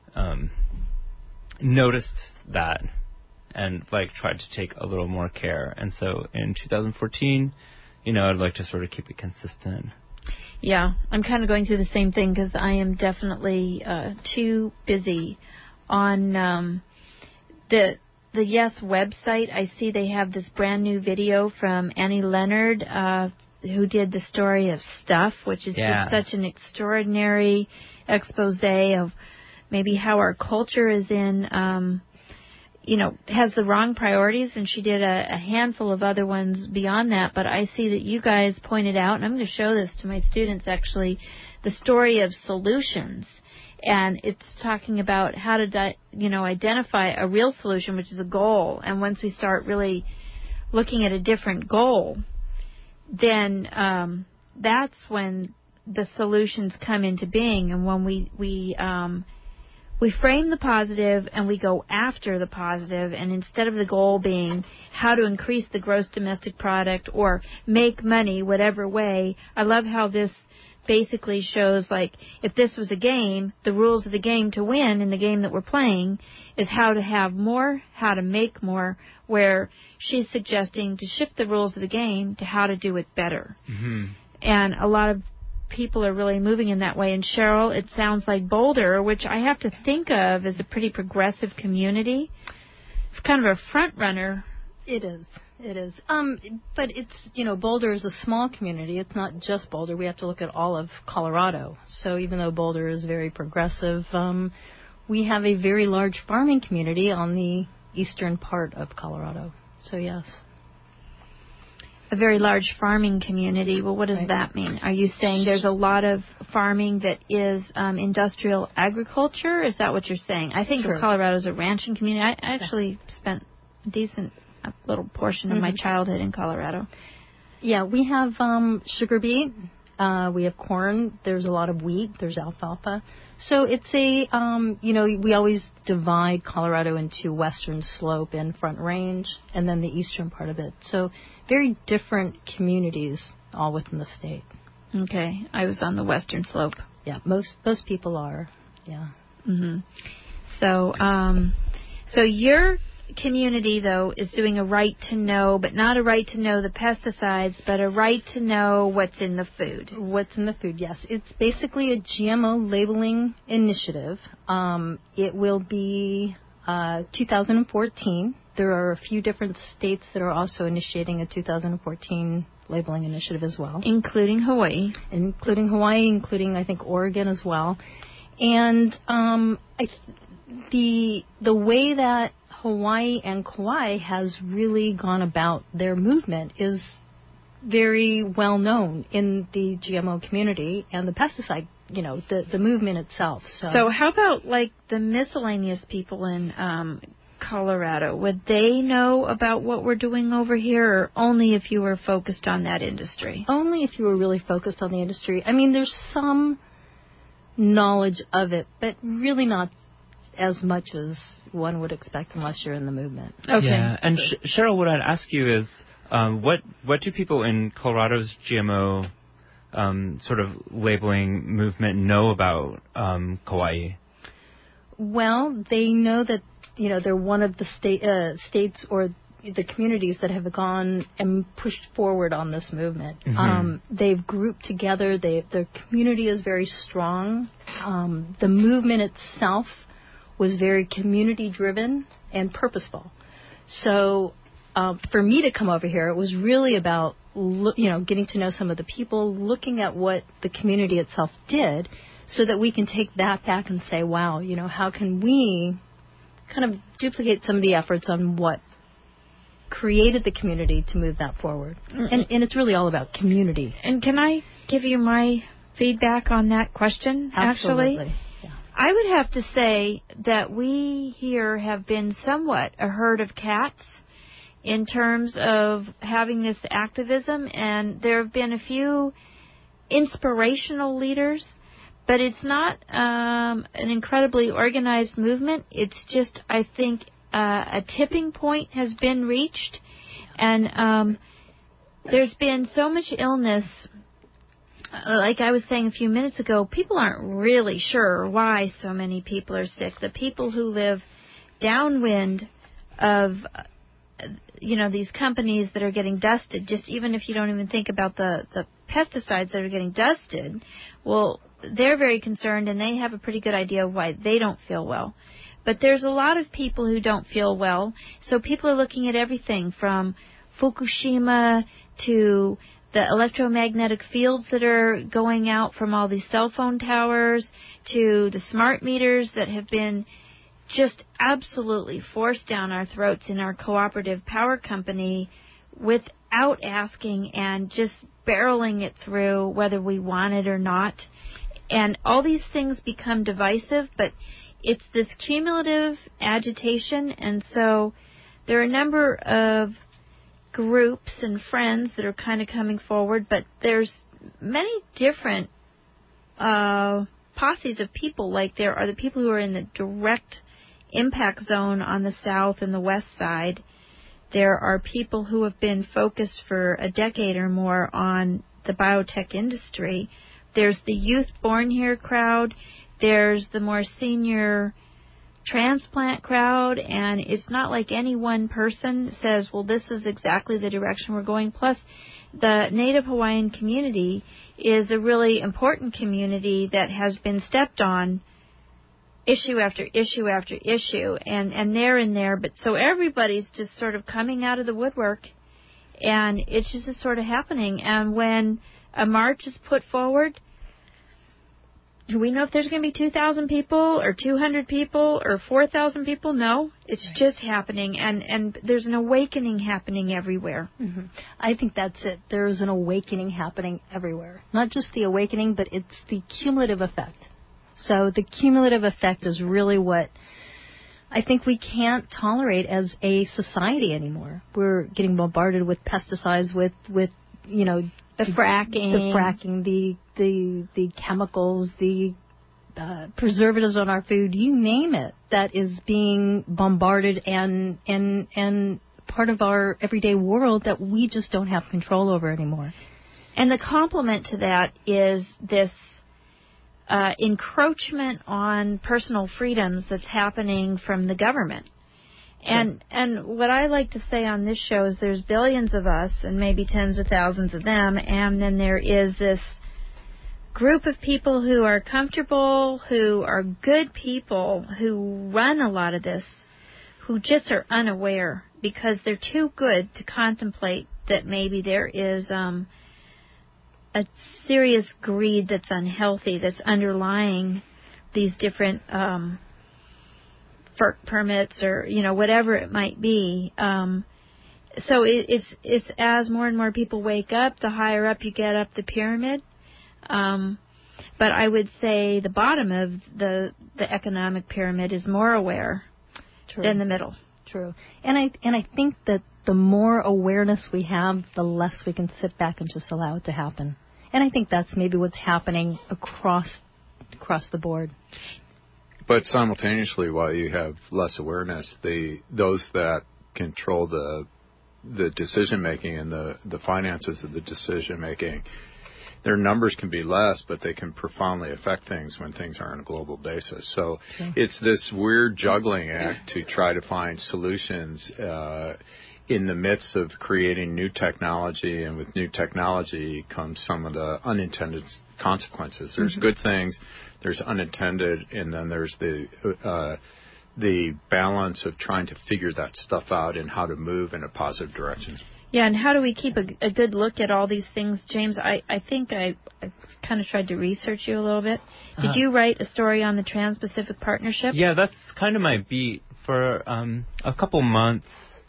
noticed that and like tried to take a little more care. And so in 2014, I'd like to sort of keep it consistent. Yeah, I'm kind of going through the same thing because I am definitely too busy. On the Yes website, I see they have this brand new video from Annie Leonard, who did the story of Stuff, which is just such an extraordinary expose of maybe how our culture is in, has the wrong priorities, and she did a handful of other ones beyond that. But I see that you guys pointed out, and I'm going to show this to my students actually, the story of solutions. And it's talking about how to, identify a real solution, which is a goal. And once we start really looking at a different goal, then that's when the solutions come into being. And when we frame the positive and we go after the positive, and instead of the goal being how to increase the gross domestic product or make money whatever way, I love how this basically shows, like, if this was a game, the rules of the game to win in the game that we're playing is how to have more, how to make more, where she's suggesting to shift the rules of the game to how to do it better. Mm-hmm. And a lot of people are really moving in that way. And Cheryl, it sounds like Boulder, which I have to think of as a pretty progressive community, it's kind of a front runner. It is. But it's, Boulder is a small community. It's not just Boulder. We have to look at all of Colorado. So even though Boulder is very progressive, we have a very large farming community on the eastern part of Colorado. So yes. A very large farming community. Well, what does that mean? Are you saying there's a lot of farming that is industrial agriculture? Is that what you're saying? I think of Colorado as a ranching community. I actually spent a decent little portion of my childhood in Colorado. Yeah, we have sugar beet. We have corn. There's a lot of wheat. There's alfalfa. So it's a, we always divide Colorado into western slope and Front Range, and then the eastern part of it. So very different communities all within the state. Okay. I was on the western slope. Yeah, most people are. Yeah. Mm-hmm. So your community, though, is doing a right to know, but not a right to know the pesticides, but a right to know what's in the food. What's in the food, yes. It's basically a GMO labeling initiative. It will be 2014. There are a few different states that are also initiating a 2014 labeling initiative as well. Including Hawaii. Including, I think, Oregon as well. And the way that Hawaii and Kauai has really gone about their movement is very well known in the GMO community and the pesticide, the movement itself. So how about like the miscellaneous people in Colorado? Would they know about what we're doing over here, or only if you were focused on that industry? Only if you were really focused on the industry. I mean, there's some knowledge of it, but really not as much as one would expect unless you're in the movement. Okay. Yeah, and Cheryl, what I'd ask you is, what do people in Colorado's GMO sort of labeling movement know about Kauai? Well, they know that they're one of the states or the communities that have gone and pushed forward on this movement. Mm-hmm. They've grouped together. Their community is very strong. The movement itself was very community-driven and purposeful. So for me to come over here, it was really about, getting to know some of the people, looking at what the community itself did so that we can take that back and say, wow, how can we kind of duplicate some of the efforts on what created the community to move that forward. And it's really all about community. And can I give you my feedback on that question, actually? Absolutely. Yeah. I would have to say that we here have been somewhat a herd of cats in terms of having this activism, and there have been a few inspirational leaders, but it's not an incredibly organized movement. It's just, I think, a tipping point has been reached, and there's been so much illness. Like I was saying a few minutes ago, people aren't really sure why so many people are sick. The people who live downwind of these companies that are getting dusted, just even if you don't even think about the pesticides that are getting dusted, well, they're very concerned, and they have a pretty good idea of why they don't feel well. But there's a lot of people who don't feel well, so people are looking at everything from Fukushima to the electromagnetic fields that are going out from all these cell phone towers to the smart meters that have been just absolutely forced down our throats in our cooperative power company without asking and just barreling it through whether we want it or not. And all these things become divisive, but it's this cumulative agitation, and so there are a number of groups and friends that are kind of coming forward, but there's many different posses of people. Like there are the people who are in the direct impact zone on the south and the west side. There are people who have been focused for a decade or more on the biotech industry. There's the youth born here crowd. There's the more senior transplant crowd, and it's not like any one person says, well, this is exactly the direction we're going. Plus, the Native Hawaiian community is a really important community that has been stepped on issue after issue after issue, and they're in there. But so everybody's just sort of coming out of the woodwork, and it's just sort of happening. And when a march is put forward, do we know if there's going to be 2,000 people or 200 people or 4,000 people? No, it's just happening, and there's an awakening happening everywhere. Mm-hmm. I think that's it. There's an awakening happening everywhere. Not just the awakening, but it's the cumulative effect. So the cumulative effect is really what I think we can't tolerate as a society anymore. We're getting bombarded with pesticides, with the fracking, the chemicals, the preservatives on our food, you name it, that is being bombarded and part of our everyday world that we just don't have control over anymore. And the complement to that is this encroachment on personal freedoms that's happening from the government. And what I like to say on this show is there's billions of us and maybe tens of thousands of them, and then there is this group of people who are comfortable, who are good people, who run a lot of this, who just are unaware because they're too good to contemplate that maybe there is a serious greed that's unhealthy that's underlying these different FERC permits or whatever it might be. So it's as more and more people wake up, the higher up you get up the pyramid. But I would say the bottom of the economic pyramid is more aware than the middle. True. And I think that the more awareness we have, the less we can sit back and just allow it to happen. And I think that's maybe what's happening across the board. But simultaneously, while you have less awareness, those that control the decision making and the finances of the decision making, their numbers can be less, but they can profoundly affect things when things are on a global basis. So it's this weird juggling act to try to find solutions in the midst of creating new technology, and with new technology comes some of the unintended consequences. There's good things, there's unintended, and then there's the balance of trying to figure that stuff out and how to move in a positive direction. Yeah, and how do we keep a good look at all these things, James? I think I kind of tried to research you a little bit. Did you write a story on the Trans-Pacific Partnership? Yeah, that's kind of my beat. For a couple months,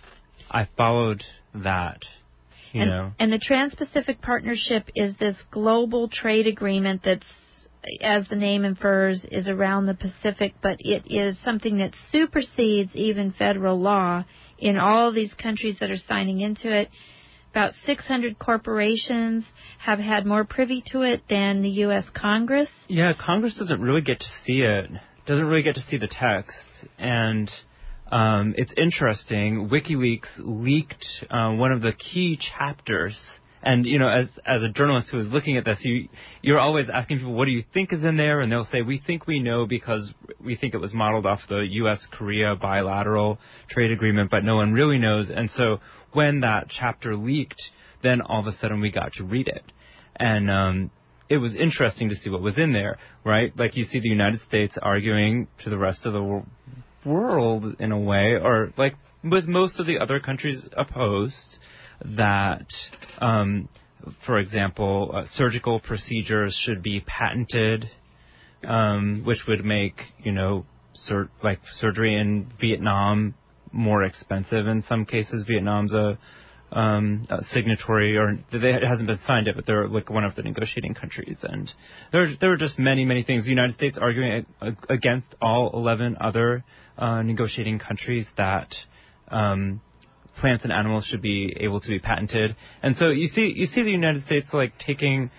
I followed that. You know. And the Trans-Pacific Partnership is this global trade agreement that's, as the name infers, is around the Pacific, but it is something that supersedes even federal law in all these countries that are signing into it. About 600 corporations have had more privy to it than the U.S. Congress. Yeah, Congress doesn't really get to see it, doesn't really get to see the text. And it's interesting. WikiLeaks leaked one of the key chapters. And, you know, as a journalist who is looking at this, you're always asking people, what do you think is in there? And they'll say, we think we know because we think it was modeled off the U.S.-Korea bilateral trade agreement, but no one really knows. And so when that chapter leaked, then all of a sudden we got to read it. And it was interesting to see what was in there, right? Like you see the United States arguing to the rest of the world in a way, or like with most of the other countries opposed, that, for example, surgical procedures should be patented, which would make, you know, surgery in Vietnam more expensive in some cases. Vietnam's a signatory, or it hasn't been signed yet, but they're like one of the negotiating countries. And there were just many things. The United States arguing against all 11 other negotiating countries that plants and animals should be able to be patented. And so you see the United States like taking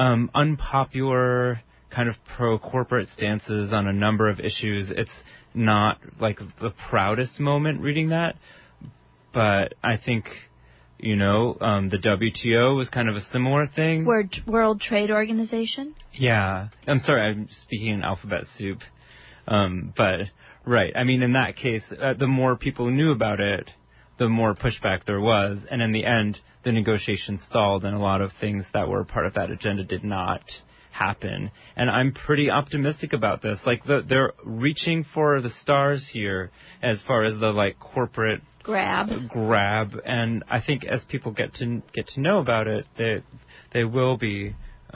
unpopular kind of pro-corporate stances on a number of issues. It's not like the proudest moment reading that, but I think, you know, the WTO was kind of a similar thing. World Trade Organization? Yeah. I'm sorry, I'm speaking in alphabet soup. But, right. I mean, in that case, the more people knew about it, the more pushback there was. And in the end, the negotiations stalled, and a lot of things that were part of that agenda did not happen. And I'm pretty optimistic about this. Like, they're reaching for the stars here as far as the, like, corporate grab. And I think as people get to know about it, they will be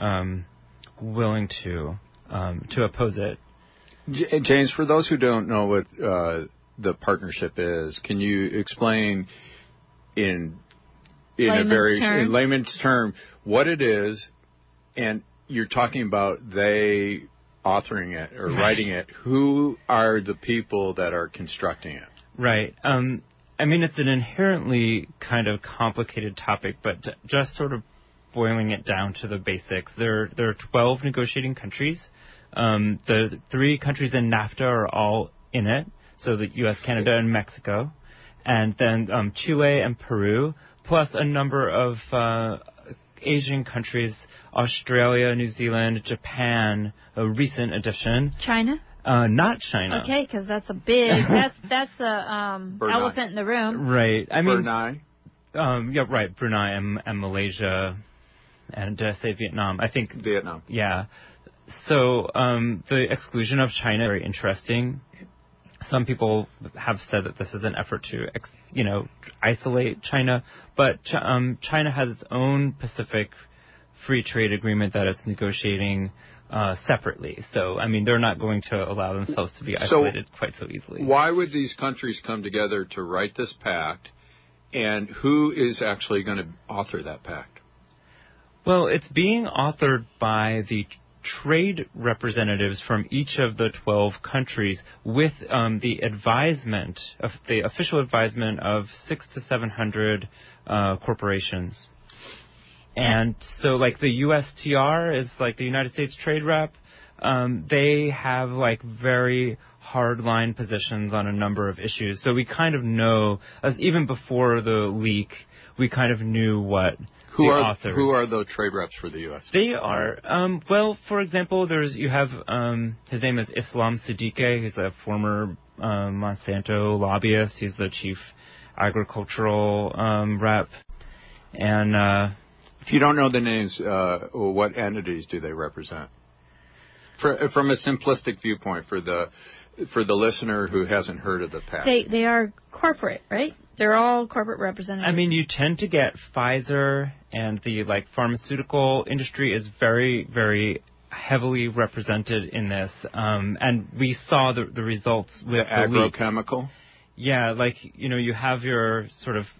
willing to oppose it. James, for those who don't know what the partnership is, can you explain in layman's term what it is? And you're talking about they authoring it or writing it. Who are the people that are constructing it? Right. I mean, it's an inherently kind of complicated topic, but just sort of boiling it down to the basics, there are 12 negotiating countries. The 3 countries in NAFTA are all in it, so the U.S., Canada, and Mexico, and then Chile and Peru, plus a number of Asian countries, Australia, New Zealand, Japan, a recent addition. China? Not China. Okay, because that's a big, that's the elephant in the room. Right. I mean, Brunei? Yeah, right. Brunei and Malaysia, and did I say Vietnam? I think Vietnam. Yeah. So the exclusion of China is very interesting. Some people have said that this is an effort to, isolate China, but China has its own Pacific Free Trade Agreement that it's negotiating separately. So, I mean, they're not going to allow themselves to be isolated quite so easily. Why would these countries come together to write this pact, and who is actually going to author that pact? Well, it's being authored by the trade representatives from each of the 12 countries with the advisement, of the official advisement of 600 to 700 corporations. And so, like, the USTR is, like, the United States Trade Rep. They have, like, very hardline positions on a number of issues. So we kind of know, as even before the leak, we kind of knew what authors. Who are the trade reps for the U.S.? They are, well, for example, you have, his name is Islam Siddiqui. He's a former Monsanto lobbyist. He's the chief agricultural rep. And if you don't know the names, what entities do they represent? From a simplistic viewpoint, for the listener who hasn't heard of the pact. They are corporate, right? They're all corporate representatives. I mean, you tend to get Pfizer, and the pharmaceutical industry is very, very heavily represented in this. And we saw the results with the agrochemical. Yeah, like, you have your sort of,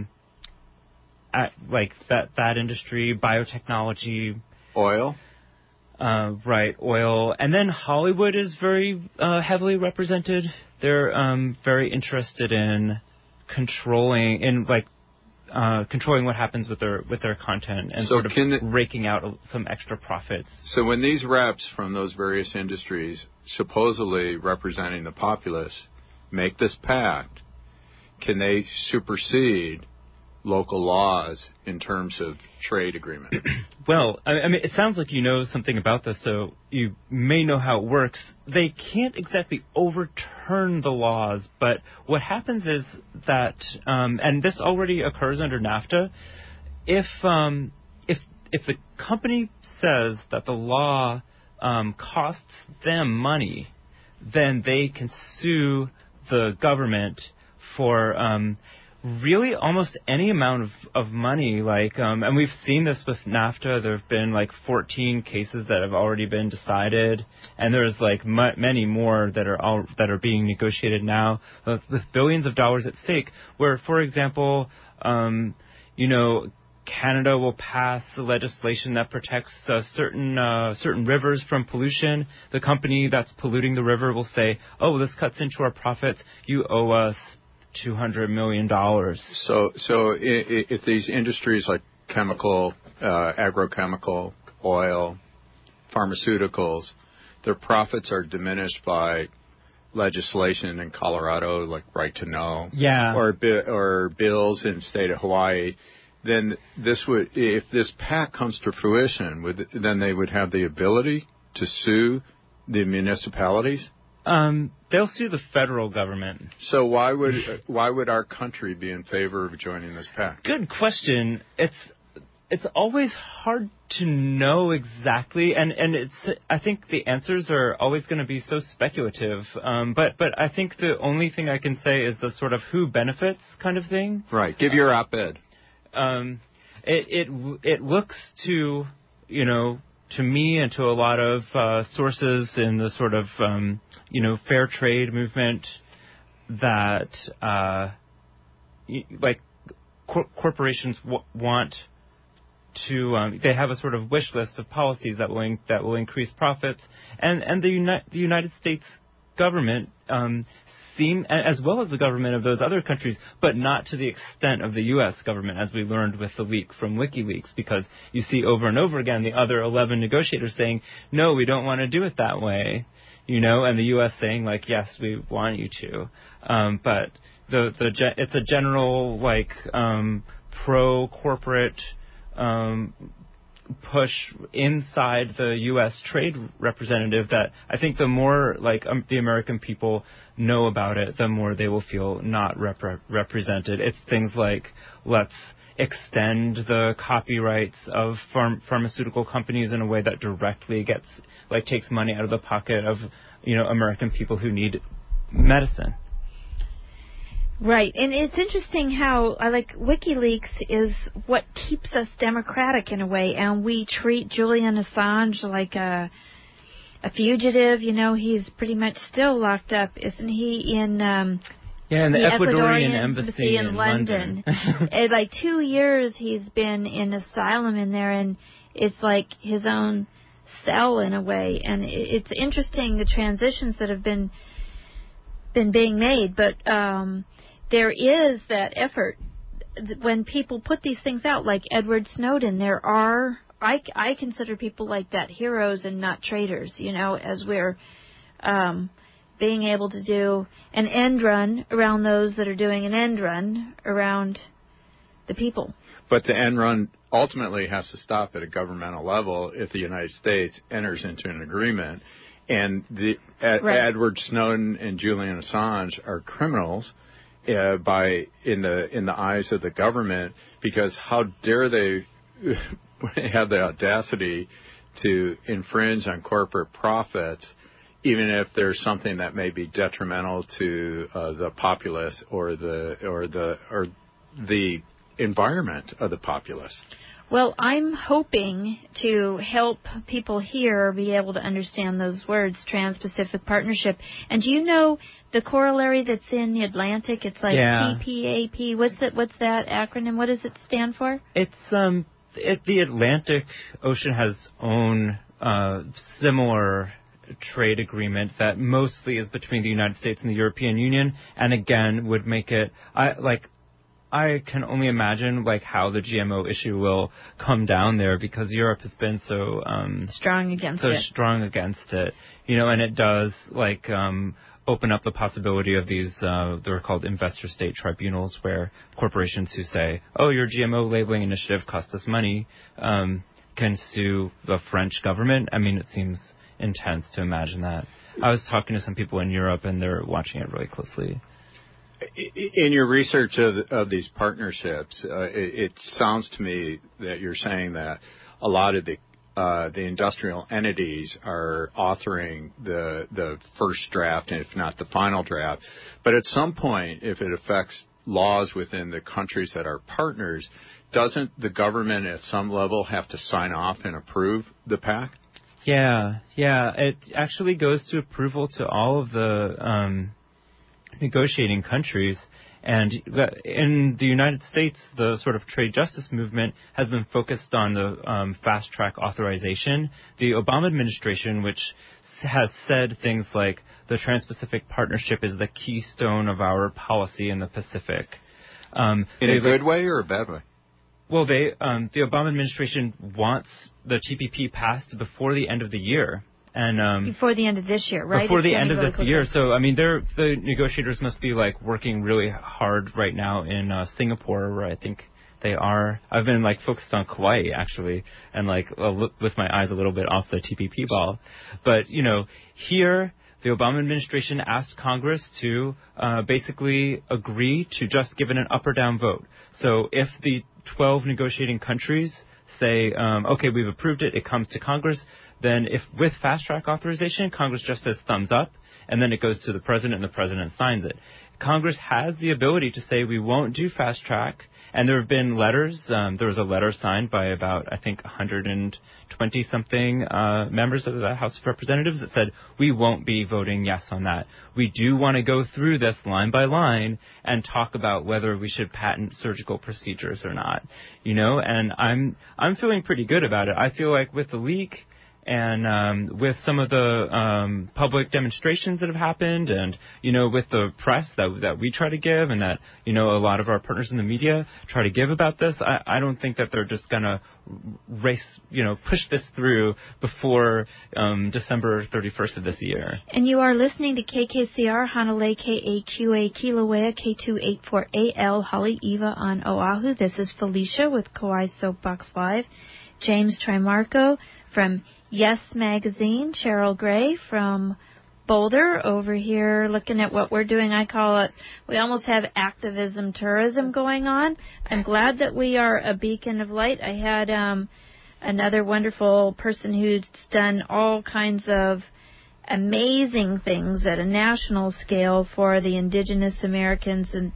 like that industry, biotechnology. Oil? Right, oil. And then Hollywood is very heavily represented. They're very interested in controlling what happens with their content and sort of raking out some extra profits. So when these reps from those various industries, supposedly representing the populace, make this pact, can they supersede local laws in terms of trade agreement? Well, I mean, it sounds like you know something about this, so you may know how it works. They can't exactly overturn the laws, but what happens is that, and this already occurs under NAFTA, if the company says that the law costs them money, then they can sue the government for really almost any amount of money, and we've seen this with NAFTA. There have been 14 cases that have already been decided, and there's many more that are being negotiated now with billions of dollars at stake. Where, for example, Canada will pass legislation that protects certain rivers from pollution. The company that's polluting the river will say, "Oh, this cuts into our profits. You owe us $200 million. So if these industries like chemical, agrochemical, oil, pharmaceuticals, their profits are diminished by legislation in Colorado, like Right to Know, or bills in the state of Hawaii, then if this pact comes to fruition, then they would have the ability to sue the municipalities? They'll sue the federal government. So why would our country be in favor of joining this pact? Good question. It's always hard to know exactly, and I think the answers are always going to be so speculative. But I think the only thing I can say is the sort of who benefits kind of thing. Right. Give your op-ed. It looks to to me and to a lot of sources in the sort of fair trade movement that corporations want to they have a sort of wish list of policies that will increase profits, and the United States government as well as the government of those other countries, but not to the extent of the U.S. government, as we learned with the leak from WikiLeaks, because you see over and over again the other 11 negotiators saying, no, we don't want to do it that way, and the U.S. saying, yes, we want you to. But it's a general, pro-corporate push inside the U.S. trade representative that I think the more the American people know about it, the more they will feel not represented. It's things like, let's extend the copyrights of pharmaceutical companies in a way that directly takes money out of the pocket of American people who need medicine. Right, and it's interesting how WikiLeaks is what keeps us democratic in a way, and we treat Julian Assange like a fugitive. He's pretty much still locked up, isn't he? In in the Ecuadorian embassy in London. 2 years he's been in asylum in there, and it's like his own cell in a way. And it's interesting the transitions that have been being made, but there is that effort when people put these things out, like Edward Snowden. There are, I consider people like that heroes and not traitors, as we're being able to do an end run around those that are doing an end run around the people. But the end run ultimately has to stop at a governmental level if the United States enters into an agreement. And Edward Snowden and Julian Assange are criminals in the eyes of the government, because how dare they have the audacity to infringe on corporate profits, even if there's something that may be detrimental to the populace or the environment of the populace. Well, I'm hoping to help people here be able to understand those words, Trans-Pacific Partnership. And do you know the corollary that's in the Atlantic? It's like TPAP. What's that acronym? What does it stand for? It's the Atlantic Ocean has own similar trade agreement that mostly is between the United States and the European Union, and again would make it I can only imagine how the GMO issue will come down there, because Europe has been so strong against it. And it does open up the possibility of these they're called investor state tribunals, where corporations who say, "Oh, your GMO labeling initiative cost us money," can sue the French government. I mean, it seems intense to imagine that. I was talking to some people in Europe, and they're watching it really closely. In your research of these partnerships, it sounds to me that you're saying that a lot of the industrial entities are authoring the first draft, and if not the final draft. But at some point, if it affects laws within the countries that are partners, doesn't the government at some level have to sign off and approve the pact? Yeah. It actually goes to approval to all of the negotiating countries. And in the United States, the sort of trade justice movement has been focused on the fast track authorization. The Obama administration, which has said things like the Trans-Pacific Partnership is the keystone of our policy in the Pacific. In a good way or a bad way? Well, the Obama administration wants the TPP passed before the end of the year. And before the end of this year, right? Before the end of this year. So, I mean, the negotiators must be working really hard right now in Singapore, where I think they are. I've been focused on Kauai actually, and with my eyes a little bit off the TPP ball. But here the Obama administration asked Congress to basically agree to just give it an up or down vote. So if the 12 negotiating countries say, okay, we've approved it, it comes to Congress, then if with fast-track authorization, Congress just says thumbs up, and then it goes to the president, and the president signs it. Congress has the ability to say we won't do fast-track, and there have been letters. There was a letter signed by about, I think, 120-something members of the House of Representatives that said we won't be voting yes on that. We do want to go through this line by line and talk about whether we should patent surgical procedures or not. And I'm feeling pretty good about it. I feel like with the leak, and with some of the public demonstrations that have happened, and with the press that we try to give, and that a lot of our partners in the media try to give about this, I don't think that they're just gonna push this through before December 31st of this year. And you are listening to KKCR Hanalei KAQA Kilauea K284AL Haleiwa on Oahu. This is Felicia with Kauai Soapbox Live. James Trimarco from Yes Magazine, Cheryl Gray from Boulder over here looking at what we're doing. I call it, we almost have activism tourism going on. I'm glad that we are a beacon of light. I had another wonderful person who's done all kinds of amazing things at a national scale for the indigenous Americans, and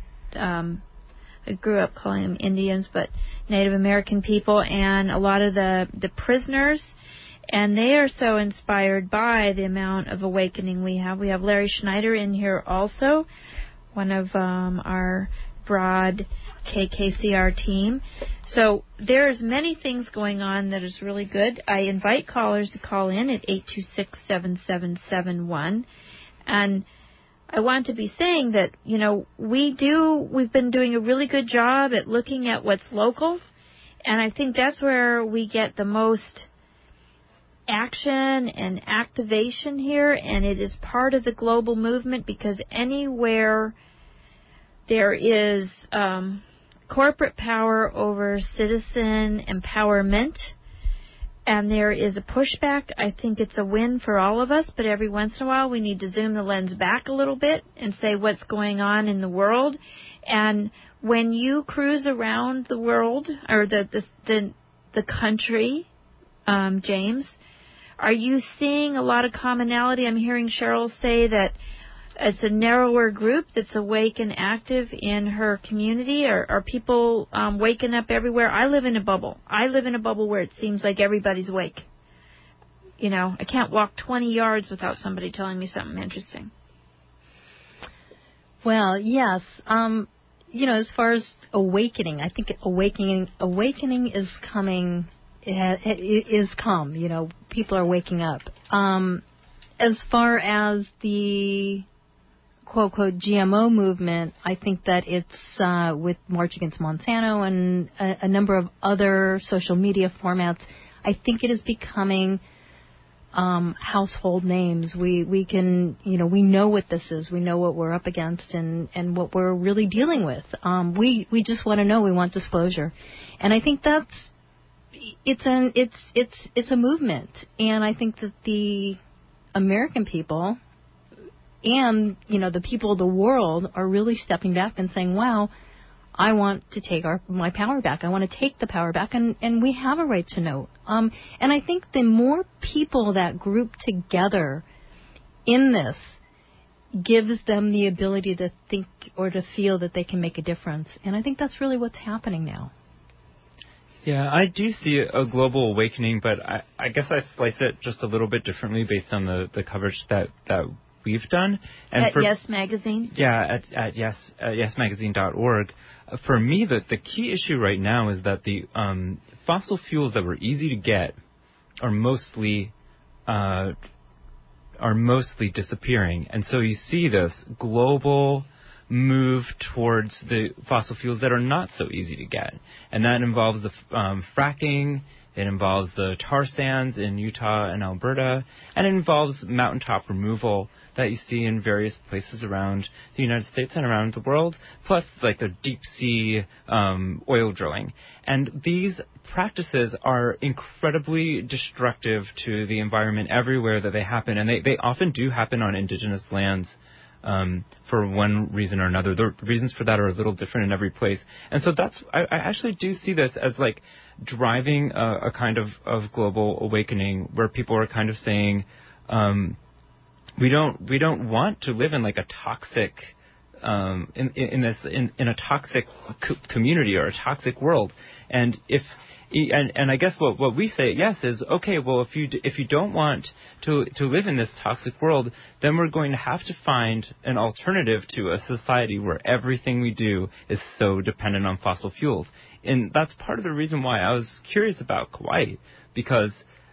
I grew up calling them Indians, but Native American people, and a lot of the prisoners. And they are so inspired by the amount of awakening we have. We have Larry Schneider in here also, one of our broad KKCR team. So there's many things going on that is really good. I invite callers to call in at 826-7771. And I want to be saying that, we've been doing a really good job at looking at what's local. And I think that's where we get the most action and activation here, and it is part of the global movement, because anywhere there is corporate power over citizen empowerment and there is a pushback, I think it's a win for all of us. But every once in a while we need to zoom the lens back a little bit and say what's going on in the world. And when you cruise around the world, or the country, James, are you seeing a lot of commonality? I'm hearing Cheryl say that it's a narrower group that's awake and active in her community? Are people waking up everywhere? I live in a bubble. I live in a bubble where it seems like everybody's awake. You know, I can't walk 20 yards without somebody telling me something interesting. Well, yes. You know, as far as awakening, I think awakening is coming. It is come. You know, people are waking up. As far as the quote-unquote GMO movement, I think that it's with March Against Monsanto and a number of other social media formats, I think it is becoming household names. We can, you know, we know what this is. We know what we're up against and what we're really dealing with. We just want to know. We want disclosure. And I think it's a movement. And I think that the American people and, you know, the people of the world are really stepping back and saying, wow, I want to take my power back. I want to take the power back, and we have a right to know. And I think the more people that group together in this gives them the ability to think or to feel that they can make a difference. And I think that's really what's happening now. Yeah, I do see a global awakening, but I guess I slice it just a little bit differently based on the coverage that we've done. And at Yes Magazine? Yeah, at yesmagazine.org. For me, the key issue right now is that the fossil fuels that were easy to get are mostly disappearing. And so you see this global move towards the fossil fuels that are not so easy to get. And that involves the fracking, it involves the tar sands in Utah and Alberta, and it involves mountaintop removal that you see in various places around the United States and around the world, plus like the deep sea oil drilling. And these practices are incredibly destructive to the environment everywhere that they happen, and they often do happen on indigenous lands. For one reason or another. The reasons for that are a little different in every place. And so I actually do see this as like driving a kind of global awakening where people are kind of saying, we don't want to live in like a toxic, in a toxic community or a toxic world. And And I guess what we say, yes, is, okay, well, if you don't want to live in this toxic world, then we're going to have to find an alternative to a society where everything we do is so dependent on fossil fuels. And that's part of the reason why I was curious about Kauai, because,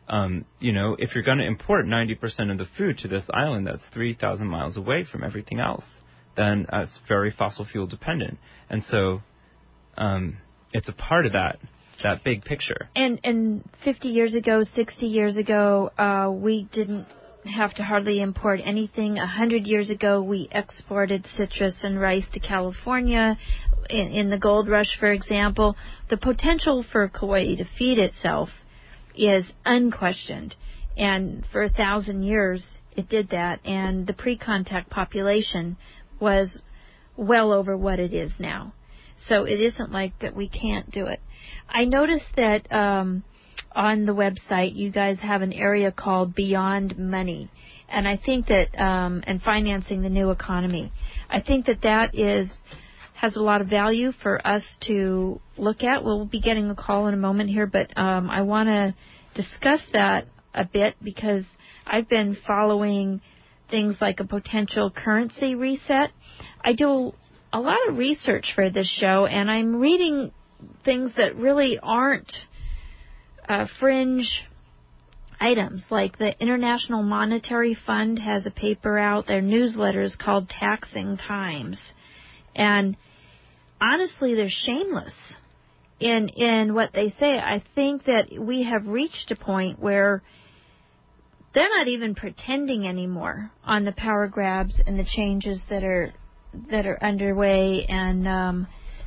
if you're going to import 90% of the food to this island that's 3,000 miles away from everything else, then it's very fossil fuel dependent. And so it's a part of that big picture. And 50 years ago, 60 years ago, we didn't have to hardly import anything. 100 years ago, we exported citrus and rice to California. In the gold rush, for example, the potential for Kauai to feed itself is unquestioned. And for 1,000 years, it did that. And the pre-contact population was well over what it is now. So it isn't like that we can't do it. I noticed that on the website you guys have an area called Beyond Money, and I think that and financing the new economy. I think that has a lot of value for us to look at. We'll be getting a call in a moment here, but I want to discuss that a bit because I've been following things like a potential currency reset. I do a lot of research for this show, and I'm reading things that really aren't fringe items. Like the International Monetary Fund has a paper out. Their newsletter is called Taxing Times. And honestly, they're shameless in what they say. I think that we have reached a point where they're not even pretending anymore on the power grabs and the changes that are underway, and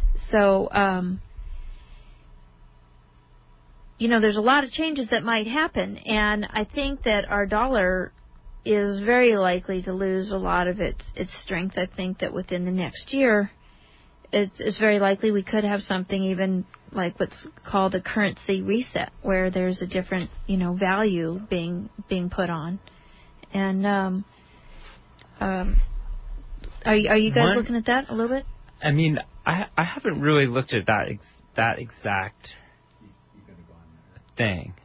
there's a lot of changes that might happen, and I think that our dollar is very likely to lose a lot of its strength. I think that within the next year, it's very likely we could have something even like what's called a currency reset, where there's a different value being put on, and Are you guys looking at that a little bit? I mean, I haven't really looked at that exact thing.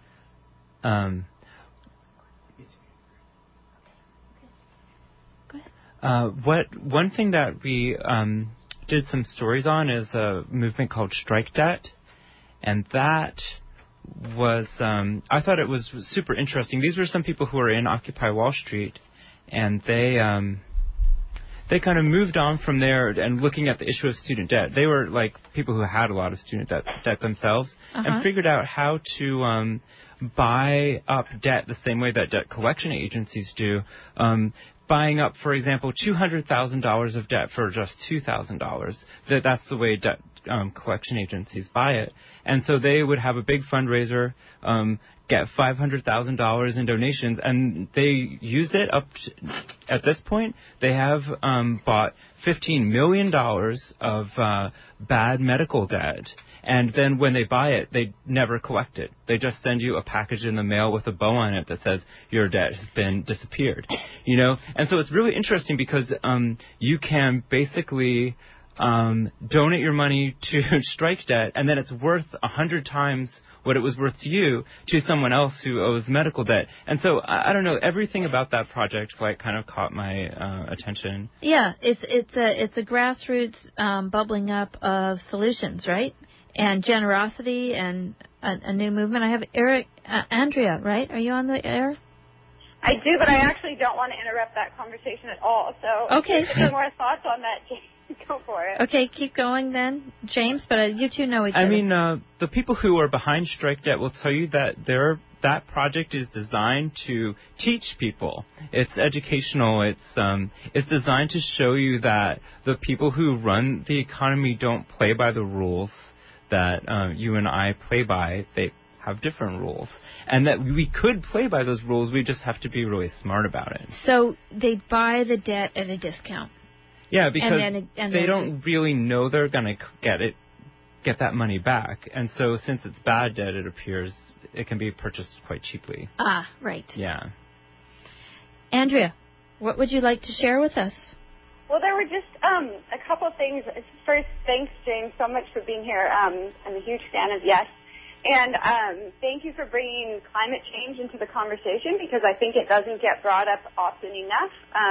One thing that we did some stories on is a movement called Strike Debt, and that was I thought it was super interesting. These were some people who were in Occupy Wall Street, and they kind of moved on from there and looking at the issue of student debt. They were like people who had a lot of student debt themselves, and figured out how to buy up debt the same way that debt collection agencies do. Buying up, for example, $200,000 of debt for just $2,000. That's the way debt collection agencies buy it. And so they would have a big fundraiser, get $500,000 in donations, and they used it up at this point. They have bought $15 million of bad medical debt. And then when they buy it, they never collect it. They just send you a package in the mail with a bow on it that says your debt has been disappeared. You know? And so it's really interesting because you can basically donate your money to Strike Debt, and then it's worth 100 times what it was worth to you to someone else who owes medical debt. And so I don't know, everything about that project kind of caught my attention. Yeah, it's a grassroots bubbling up of solutions, right? And generosity and a new movement. I have Andrea, right? Are you on the air? I do, but I actually don't want to interrupt that conversation at all. So okay. If there's more thoughts on that, James, go for it. Okay, keep going then, James, but you two know each other. I mean, the people who are behind Strike Debt will tell you that that project is designed to teach people. It's educational. It's designed to show you that the people who run the economy don't play by the rules that you and I play by. They have different rules, and that we could play by those rules. We just have to be really smart about it. So they buy the debt at a discount. Yeah, because they don't really know they're going to get that money back, and so since it's bad debt, it appears it can be purchased quite cheaply. Ah, right. Yeah. Andrea, what would you like to share with us? Well, there were just a couple of things. First, thanks, James, so much for being here. I'm a huge fan of Yes. And thank you for bringing climate change into the conversation, because I think it doesn't get brought up often enough.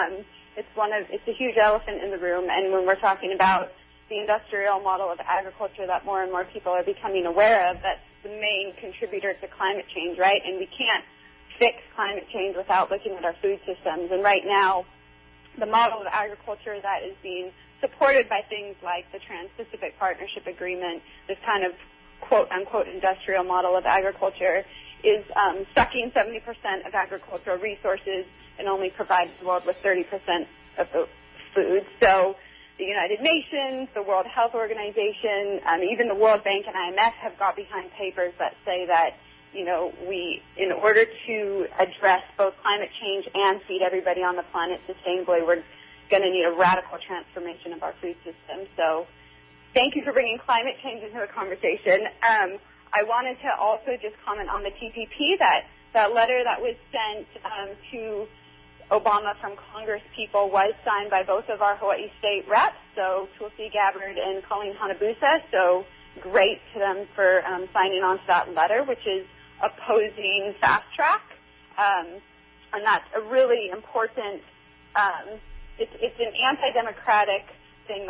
It's a huge elephant in the room. And when we're talking about the industrial model of agriculture that more and more people are becoming aware of, that's the main contributor to climate change, right? And we can't fix climate change without looking at our food systems. And right now, the model of agriculture that is being supported by things like the Trans-Pacific Partnership Agreement, this kind of quote-unquote industrial model of agriculture, is sucking 70% of agricultural resources and only provides the world with 30% of the food. So the United Nations, the World Health Organization, even the World Bank and IMF have got behind papers that say that, we, in order to address both climate change and feed everybody on the planet sustainably, we're going to need a radical transformation of our food system. So thank you for bringing climate change into the conversation. I wanted to also just comment on the TPP, that letter that was sent to Obama from Congress people was signed by both of our Hawaii state reps, so Tulsi Gabbard and Colleen Hanabusa. So great to them for signing on to that letter, which is opposing fast track, and that's a really important. It's an anti-democratic thing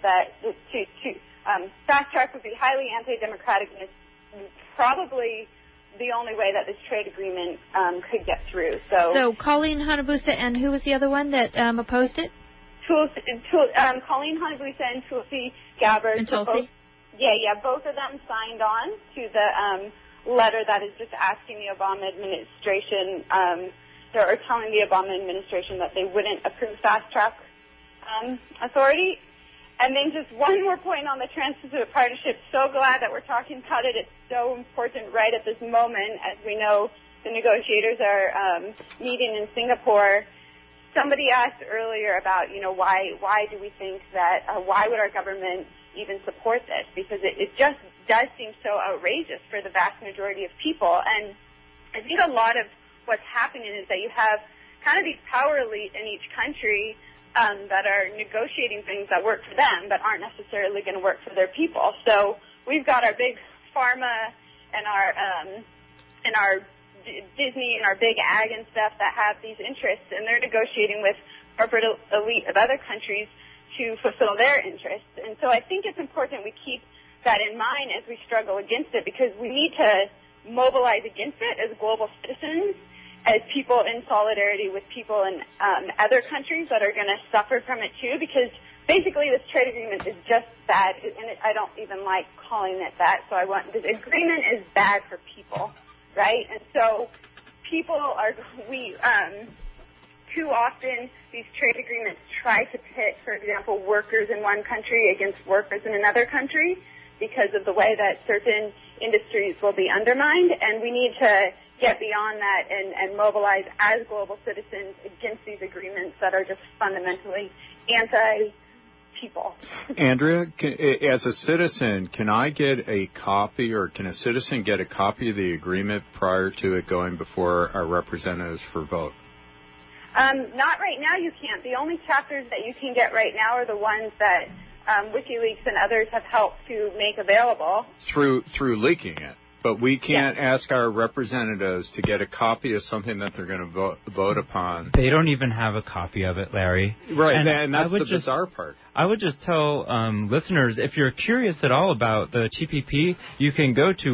fast track would be highly anti-democratic, and it's probably the only way that this trade agreement could get through. So Colleen Hanabusa, and who was the other one that opposed it? Colleen Hanabusa and Tulsi Gabbard. And Tulsi? Both of them signed on to the letter that is just asking the Obama administration, or telling the Obama administration that they wouldn't approve fast track authority. And then just one more point on the Trans-Pacific Partnership. So glad that we're talking about it. It's so important right at this moment. As we know, the negotiators are meeting in Singapore. Somebody asked earlier about, why do we think that, why would our government even support this? Because it just does seem so outrageous for the vast majority of people. And I think a lot of what's happening is that you have kind of these power elites in each country that are negotiating things that work for them but aren't necessarily going to work for their people. So we've got our big pharma and our Disney and our big ag and stuff that have these interests, and they're negotiating with corporate elite of other countries to fulfill their interests. And so I think it's important we keep that in mind as we struggle against it, because we need to mobilize against it as global citizens, as people in solidarity with people in other countries that are going to suffer from it too, because basically this trade agreement is just bad, and I don't even like calling it that. So this agreement is bad for people, right? And so too often these trade agreements try to pit, for example, workers in one country against workers in another country because of the way that certain industries will be undermined, and we need to get beyond that and mobilize as global citizens against these agreements that are just fundamentally anti-people. Andrea, as a citizen, can I get a copy, or can a citizen get a copy of the agreement prior to it going before our representatives for vote? Not right now, you can't. The only chapters that you can get right now are the ones that WikiLeaks and others have helped to make available. Through leaking it. But we can't ask our representatives to get a copy of something that they're going to vote upon. They don't even have a copy of it, Larry. Right, and that's the bizarre part. I would just tell listeners, if you're curious at all about the TPP, you can go to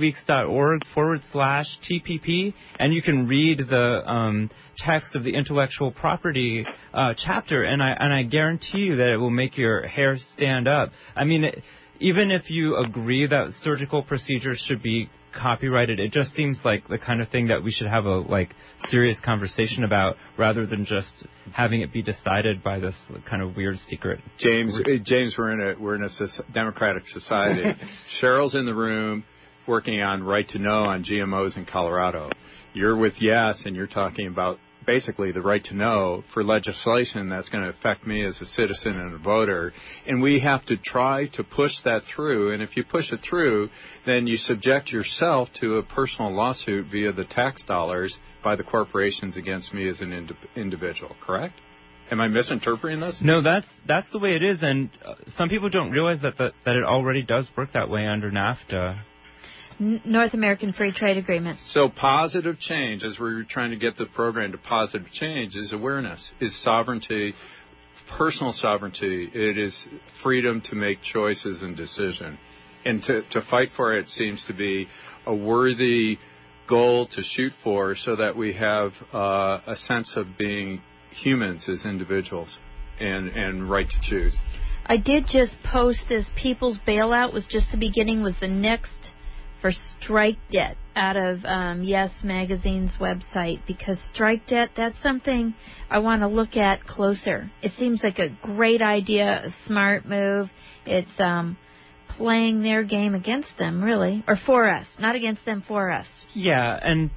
wikileaks.org/TPP, and you can read the text of the intellectual property chapter, and I guarantee you that it will make your hair stand up. I mean, even if you agree that surgical procedures should be copyrighted, it just seems like the kind of thing that we should have a serious conversation about, rather than just having it be decided by this kind of weird secret. James, we're in a democratic society. Cheryl's in the room working on Right to Know on GMOs in Colorado. You're with Yes, and you're talking about basically the right to know for legislation that's going to affect me as a citizen and a voter. And we have to try to push that through. And if you push it through, then you subject yourself to a personal lawsuit via the tax dollars by the corporations against me as an individual, correct? Am I misinterpreting this? No, that's the way it is. And some people don't realize that it already does work that way under NAFTA. North American Free Trade Agreement. So positive change, as we're trying to get the program to positive change, is awareness, is sovereignty, personal sovereignty. It is freedom to make choices and decision. And to fight for it seems to be a worthy goal to shoot for, so that we have a sense of being humans as individuals and right to choose. I did just post this People's Bailout was just the beginning, was the next for strike debt out of Yes Magazine's website, because strike debt, that's something I want to look at closer. It seems like a great idea, a smart move. It's playing their game against them, really, or for us, not against them, for us. Yeah, and,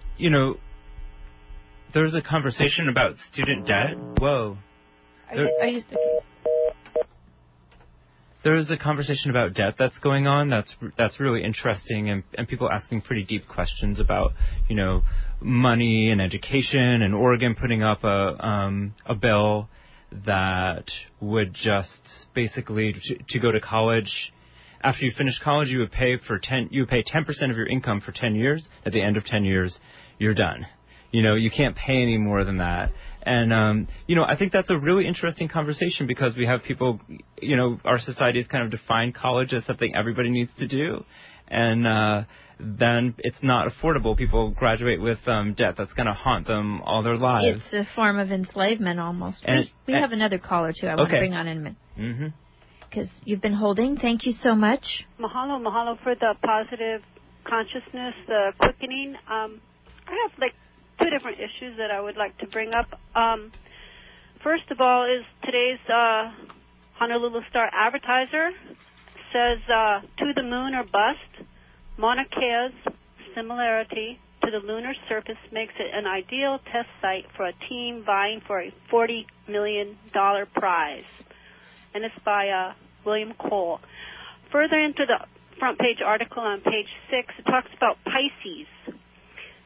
there's a conversation about student debt. Whoa. There's a conversation about debt that's going on that's really interesting, and people asking pretty deep questions about, money and education, and Oregon putting up a bill that would just basically to go to college. After you finish college, you would pay 10% of your income for 10 years. At the end of 10 years, you're done. You can't pay any more than that. And, I think that's a really interesting conversation, because we have people, our society has kind of defined college as something everybody needs to do. And then it's not affordable. People graduate with debt that's going to haunt them all their lives. It's a form of enslavement almost. We have another caller, too, I want to bring on in a minute. Mm-hmm. Because you've been holding. Thank you so much. Mahalo for the positive consciousness, the quickening. I have two different issues that I would like to bring up. First of all is today's Honolulu Star Advertiser says, to the moon or bust. Mauna Kea's similarity to the lunar surface makes it an ideal test site for a team vying for a $40 million prize. And it's by William Cole. Further into the front page article on page 6, it talks about Pisces.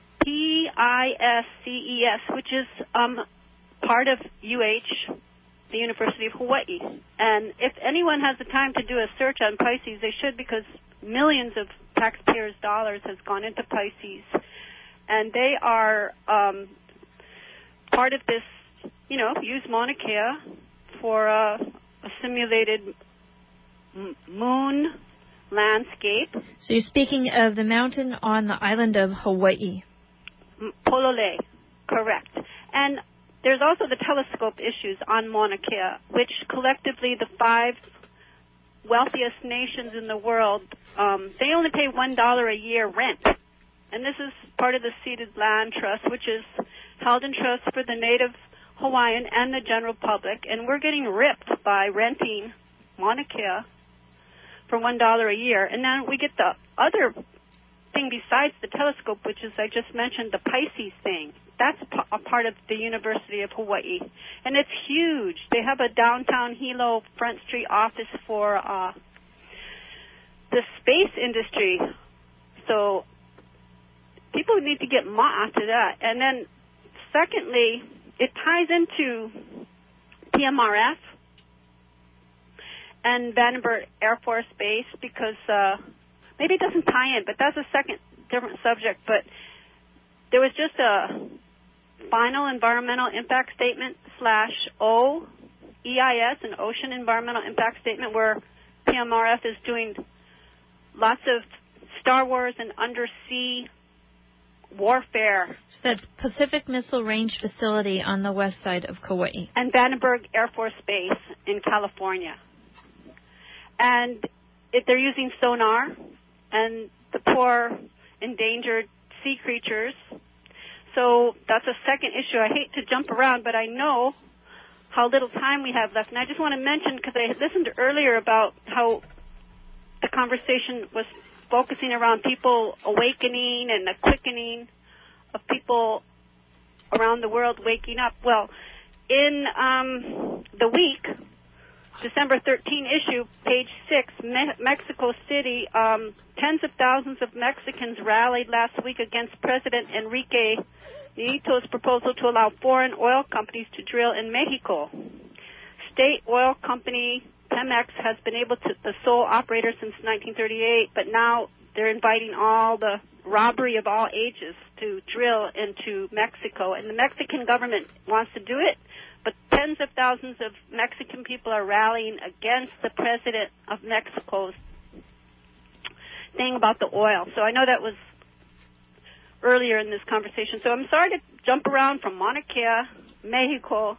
PISCES, which is part of UH, the University of Hawaii. And if anyone has the time to do a search on Pisces, they should, because millions of taxpayers' dollars has gone into Pisces. And they are part of this, use Mauna Kea for a simulated moon landscape. So you're speaking of the mountain on the island of Hawaii. Pololei, correct. And there's also the telescope issues on Mauna Kea, which collectively the 5 wealthiest nations in the world, they only pay $1 a year rent. And this is part of the ceded land trust, which is held in trust for the native Hawaiian and the general public. And we're getting ripped by renting Mauna Kea for $1 a year. And then we get the other thing besides the telescope, which is, I just mentioned, the Pisces thing. That's a part of the University of Hawaii. And it's huge. They have a downtown Hilo Front Street office for the space industry. So people need to get ma'a to that. And then secondly, it ties into PMRF and Vandenberg Air Force Base, because maybe it doesn't tie in, but that's a second different subject. But there was just a final environmental impact statement /OEIS, an ocean environmental impact statement, where PMRF is doing lots of Star Wars and undersea warfare. So that's Pacific Missile Range Facility on the west side of Kauai. And Vandenberg Air Force Base in California. And if they're using sonar and the poor endangered sea creatures. So that's a second issue. I hate to jump around, but I know how little time we have left. And I just want to mention, because I listened earlier about how the conversation was focusing around people awakening and the quickening of people around the world waking up. Well, in the week, December 13 issue, page 6, Mexico City, tens of thousands of Mexicans rallied last week against President Enrique Nieto's proposal to allow foreign oil companies to drill in Mexico. State oil company Pemex has been able to, the sole operator since 1938, but now they're inviting all the robbery of all ages to drill into Mexico. And the Mexican government wants to do it, but tens of thousands of Mexican people are rallying against the president of Mexico's thing about the oil. So I know that was earlier in this conversation. So I'm sorry to jump around from Mauna Kea, Mexico,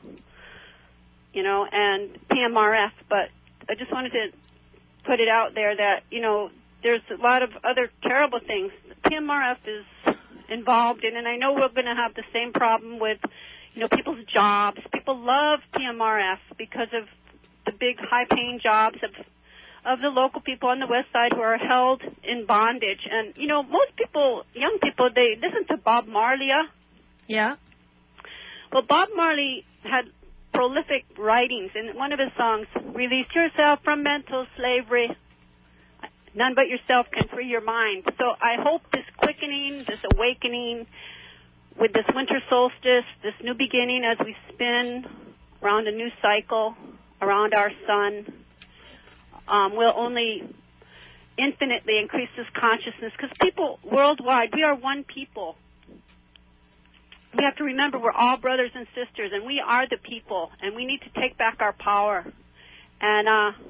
and PMRF, but I just wanted to put it out there that, there's a lot of other terrible things PMRF is involved in, and I know we're going to have the same problem with, people's jobs. People love PMRF because of the big high-paying jobs of the local people on the west side who are held in bondage. And, most people, young people, they listen to Bob Marley. Yeah. Well, Bob Marley had prolific writings, and one of his songs, "Release yourself from mental slavery. None but yourself can free your mind." So I hope this quickening, this awakening with this winter solstice, this new beginning as we spin around a new cycle, around our sun, will only infinitely increase this consciousness, because people worldwide, we are one people. We have to remember we're all brothers and sisters, and we are the people, and we need to take back our power. And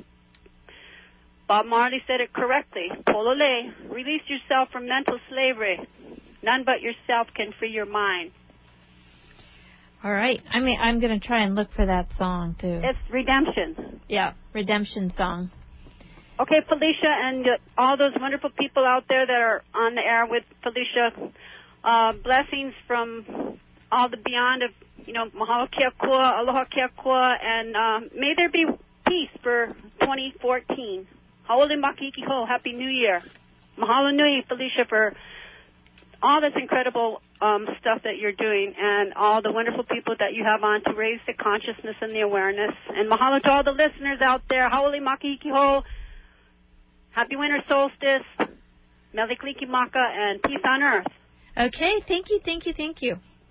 Bob Marley said it correctly. Pololei, release yourself from mental slavery. None but yourself can free your mind. All right. I'm going to try and look for that song, too. It's Redemption. Yeah, Redemption song. Okay, Felicia, and all those wonderful people out there that are on the air with Felicia, blessings from all the beyond of, mahalo kia kua, aloha kia kua, and may there be peace for 2014. Haole makiki ho, Happy New Year. Mahalo nui, Felicia, for all this incredible stuff that you're doing, and all the wonderful people that you have on to raise the consciousness and the awareness. And mahalo to all the listeners out there. Haole makiki ho, Happy Winter Solstice, Mele Kalikimaka, and peace on earth. Okay, thank you.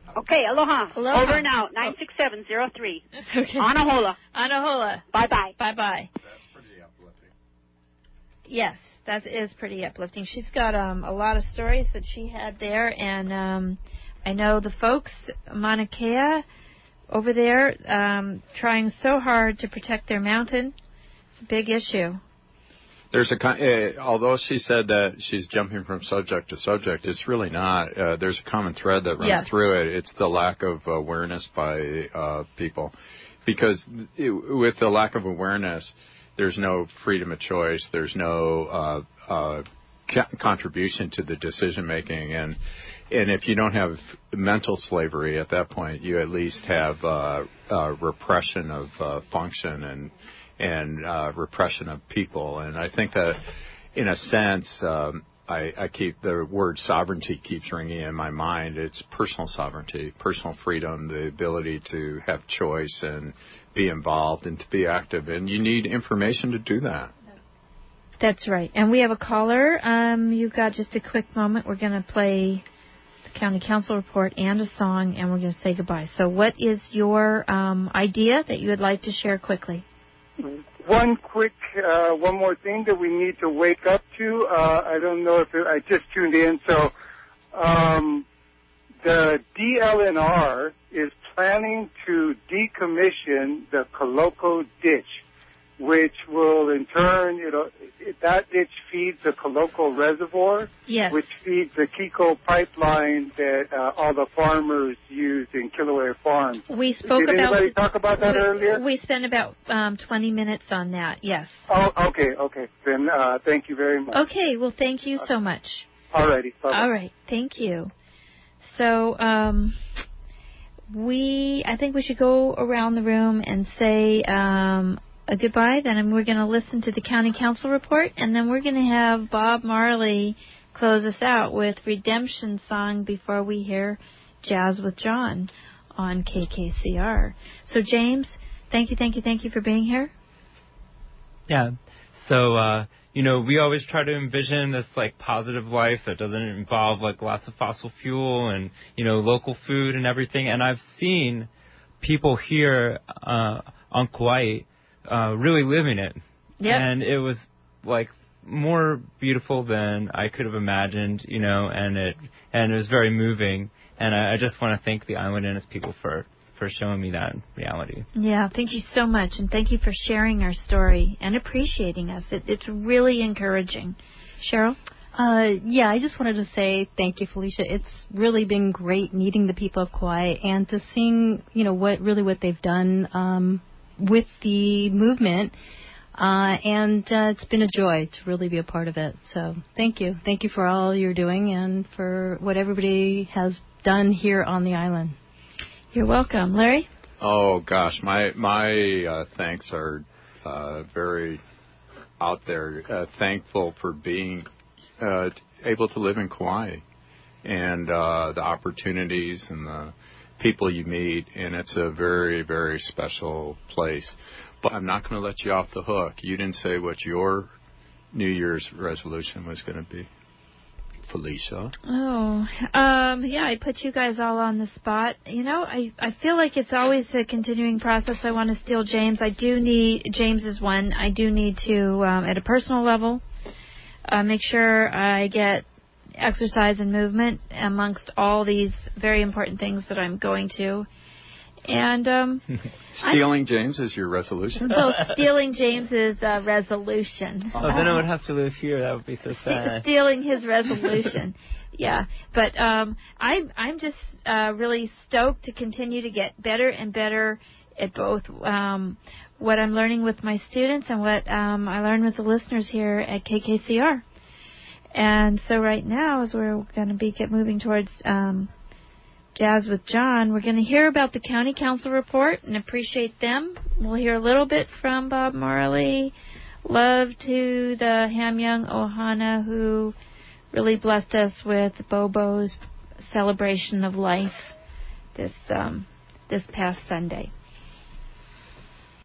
Okay, aloha. Aloha. Over and out. 96703. Okay. Anahola. Anahola. Bye-bye. Bye-bye. That's pretty uplifting. Yes, that is pretty uplifting. She's got a lot of stories that she had there, and I know the folks, Mauna Kea, over there, trying so hard to protect their mountain. It's a big issue. There's although she said that she's jumping from subject to subject, it's really not. There's a common thread that runs through it. It's the lack of awareness by people, because with the lack of awareness, there's no freedom of choice. There's no contribution to the decision making, and if you don't have mental slavery at that point, you at least have repression of function and repression of people. And I think that, in a sense, I keep the word sovereignty keeps ringing in my mind. It's personal sovereignty, personal freedom, the ability to have choice and be involved and to be active. And you need information to do that. That's right. And we have a caller. You've got just a quick moment. We're going to play the County Council report and a song, and we're going to say goodbye. So what is your idea that you would like to share quickly? One more thing that we need to wake up to. I don't know if I just tuned in. So the DLNR is planning to decommission the Coloco ditch, which will in turn, that ditch feeds the Coloco Reservoir, which feeds the Kiko pipeline that all the farmers use in Kilauea Farm. We spoke Did anybody talk about that earlier? We spent about 20 minutes on that, yes. Oh, okay. Then thank you very much. Okay, well, thank you so much. All righty. Bye-bye. All right, thank you. So I think we should go around the room and say a goodbye. Then we're going to listen to the County Council report, and then we're going to have Bob Marley close us out with Redemption Song before we hear Jazz with John on KKCR. So, James, thank you for being here. Yeah. So, we always try to envision this, positive life that doesn't involve, lots of fossil fuel and, local food and everything. And I've seen people here on Kauai really living it. Yeah. And it was, more beautiful than I could have imagined, and it was very moving. And I just want to thank the island and its people for showing me that reality. Yeah, thank you so much, and thank you for sharing our story and appreciating us. It's really encouraging. Cheryl? Yeah, I just wanted to say thank you, Felicia. It's really been great meeting the people of Kauai and to seeing, what they've done with the movement. And it's been a joy to really be a part of it. So thank you. Thank you for all you're doing and for what everybody has done here on the island. You're welcome. Larry? Oh, gosh. My thanks are very out there. Thankful for being able to live in Kauai and the opportunities and the people you meet. And it's a very, very special place. But I'm not going to let you off the hook. You didn't say what your New Year's resolution was going to be, Felicia. Oh, yeah, I put you guys all on the spot. I feel like it's always a continuing process. I want to steal James. James is one. I do need to, at a personal level, make sure I get exercise and movement amongst all these very important things that I'm going to. And stealing James is your resolution? Well, stealing James is a resolution. Oh, then I would have to live here. That would be so sad. Stealing his resolution. Yeah. But I'm just really stoked to continue to get better and better at both what I'm learning with my students and what I learn with the listeners here at KKCR. And so right now, as we're going to get moving towards Jazz with John, we're going to hear about the County Council report and appreciate them. We'll hear a little bit from Bob Marley. Love to the Hamyung Ohana, who really blessed us with Bobo's celebration of life this past Sunday.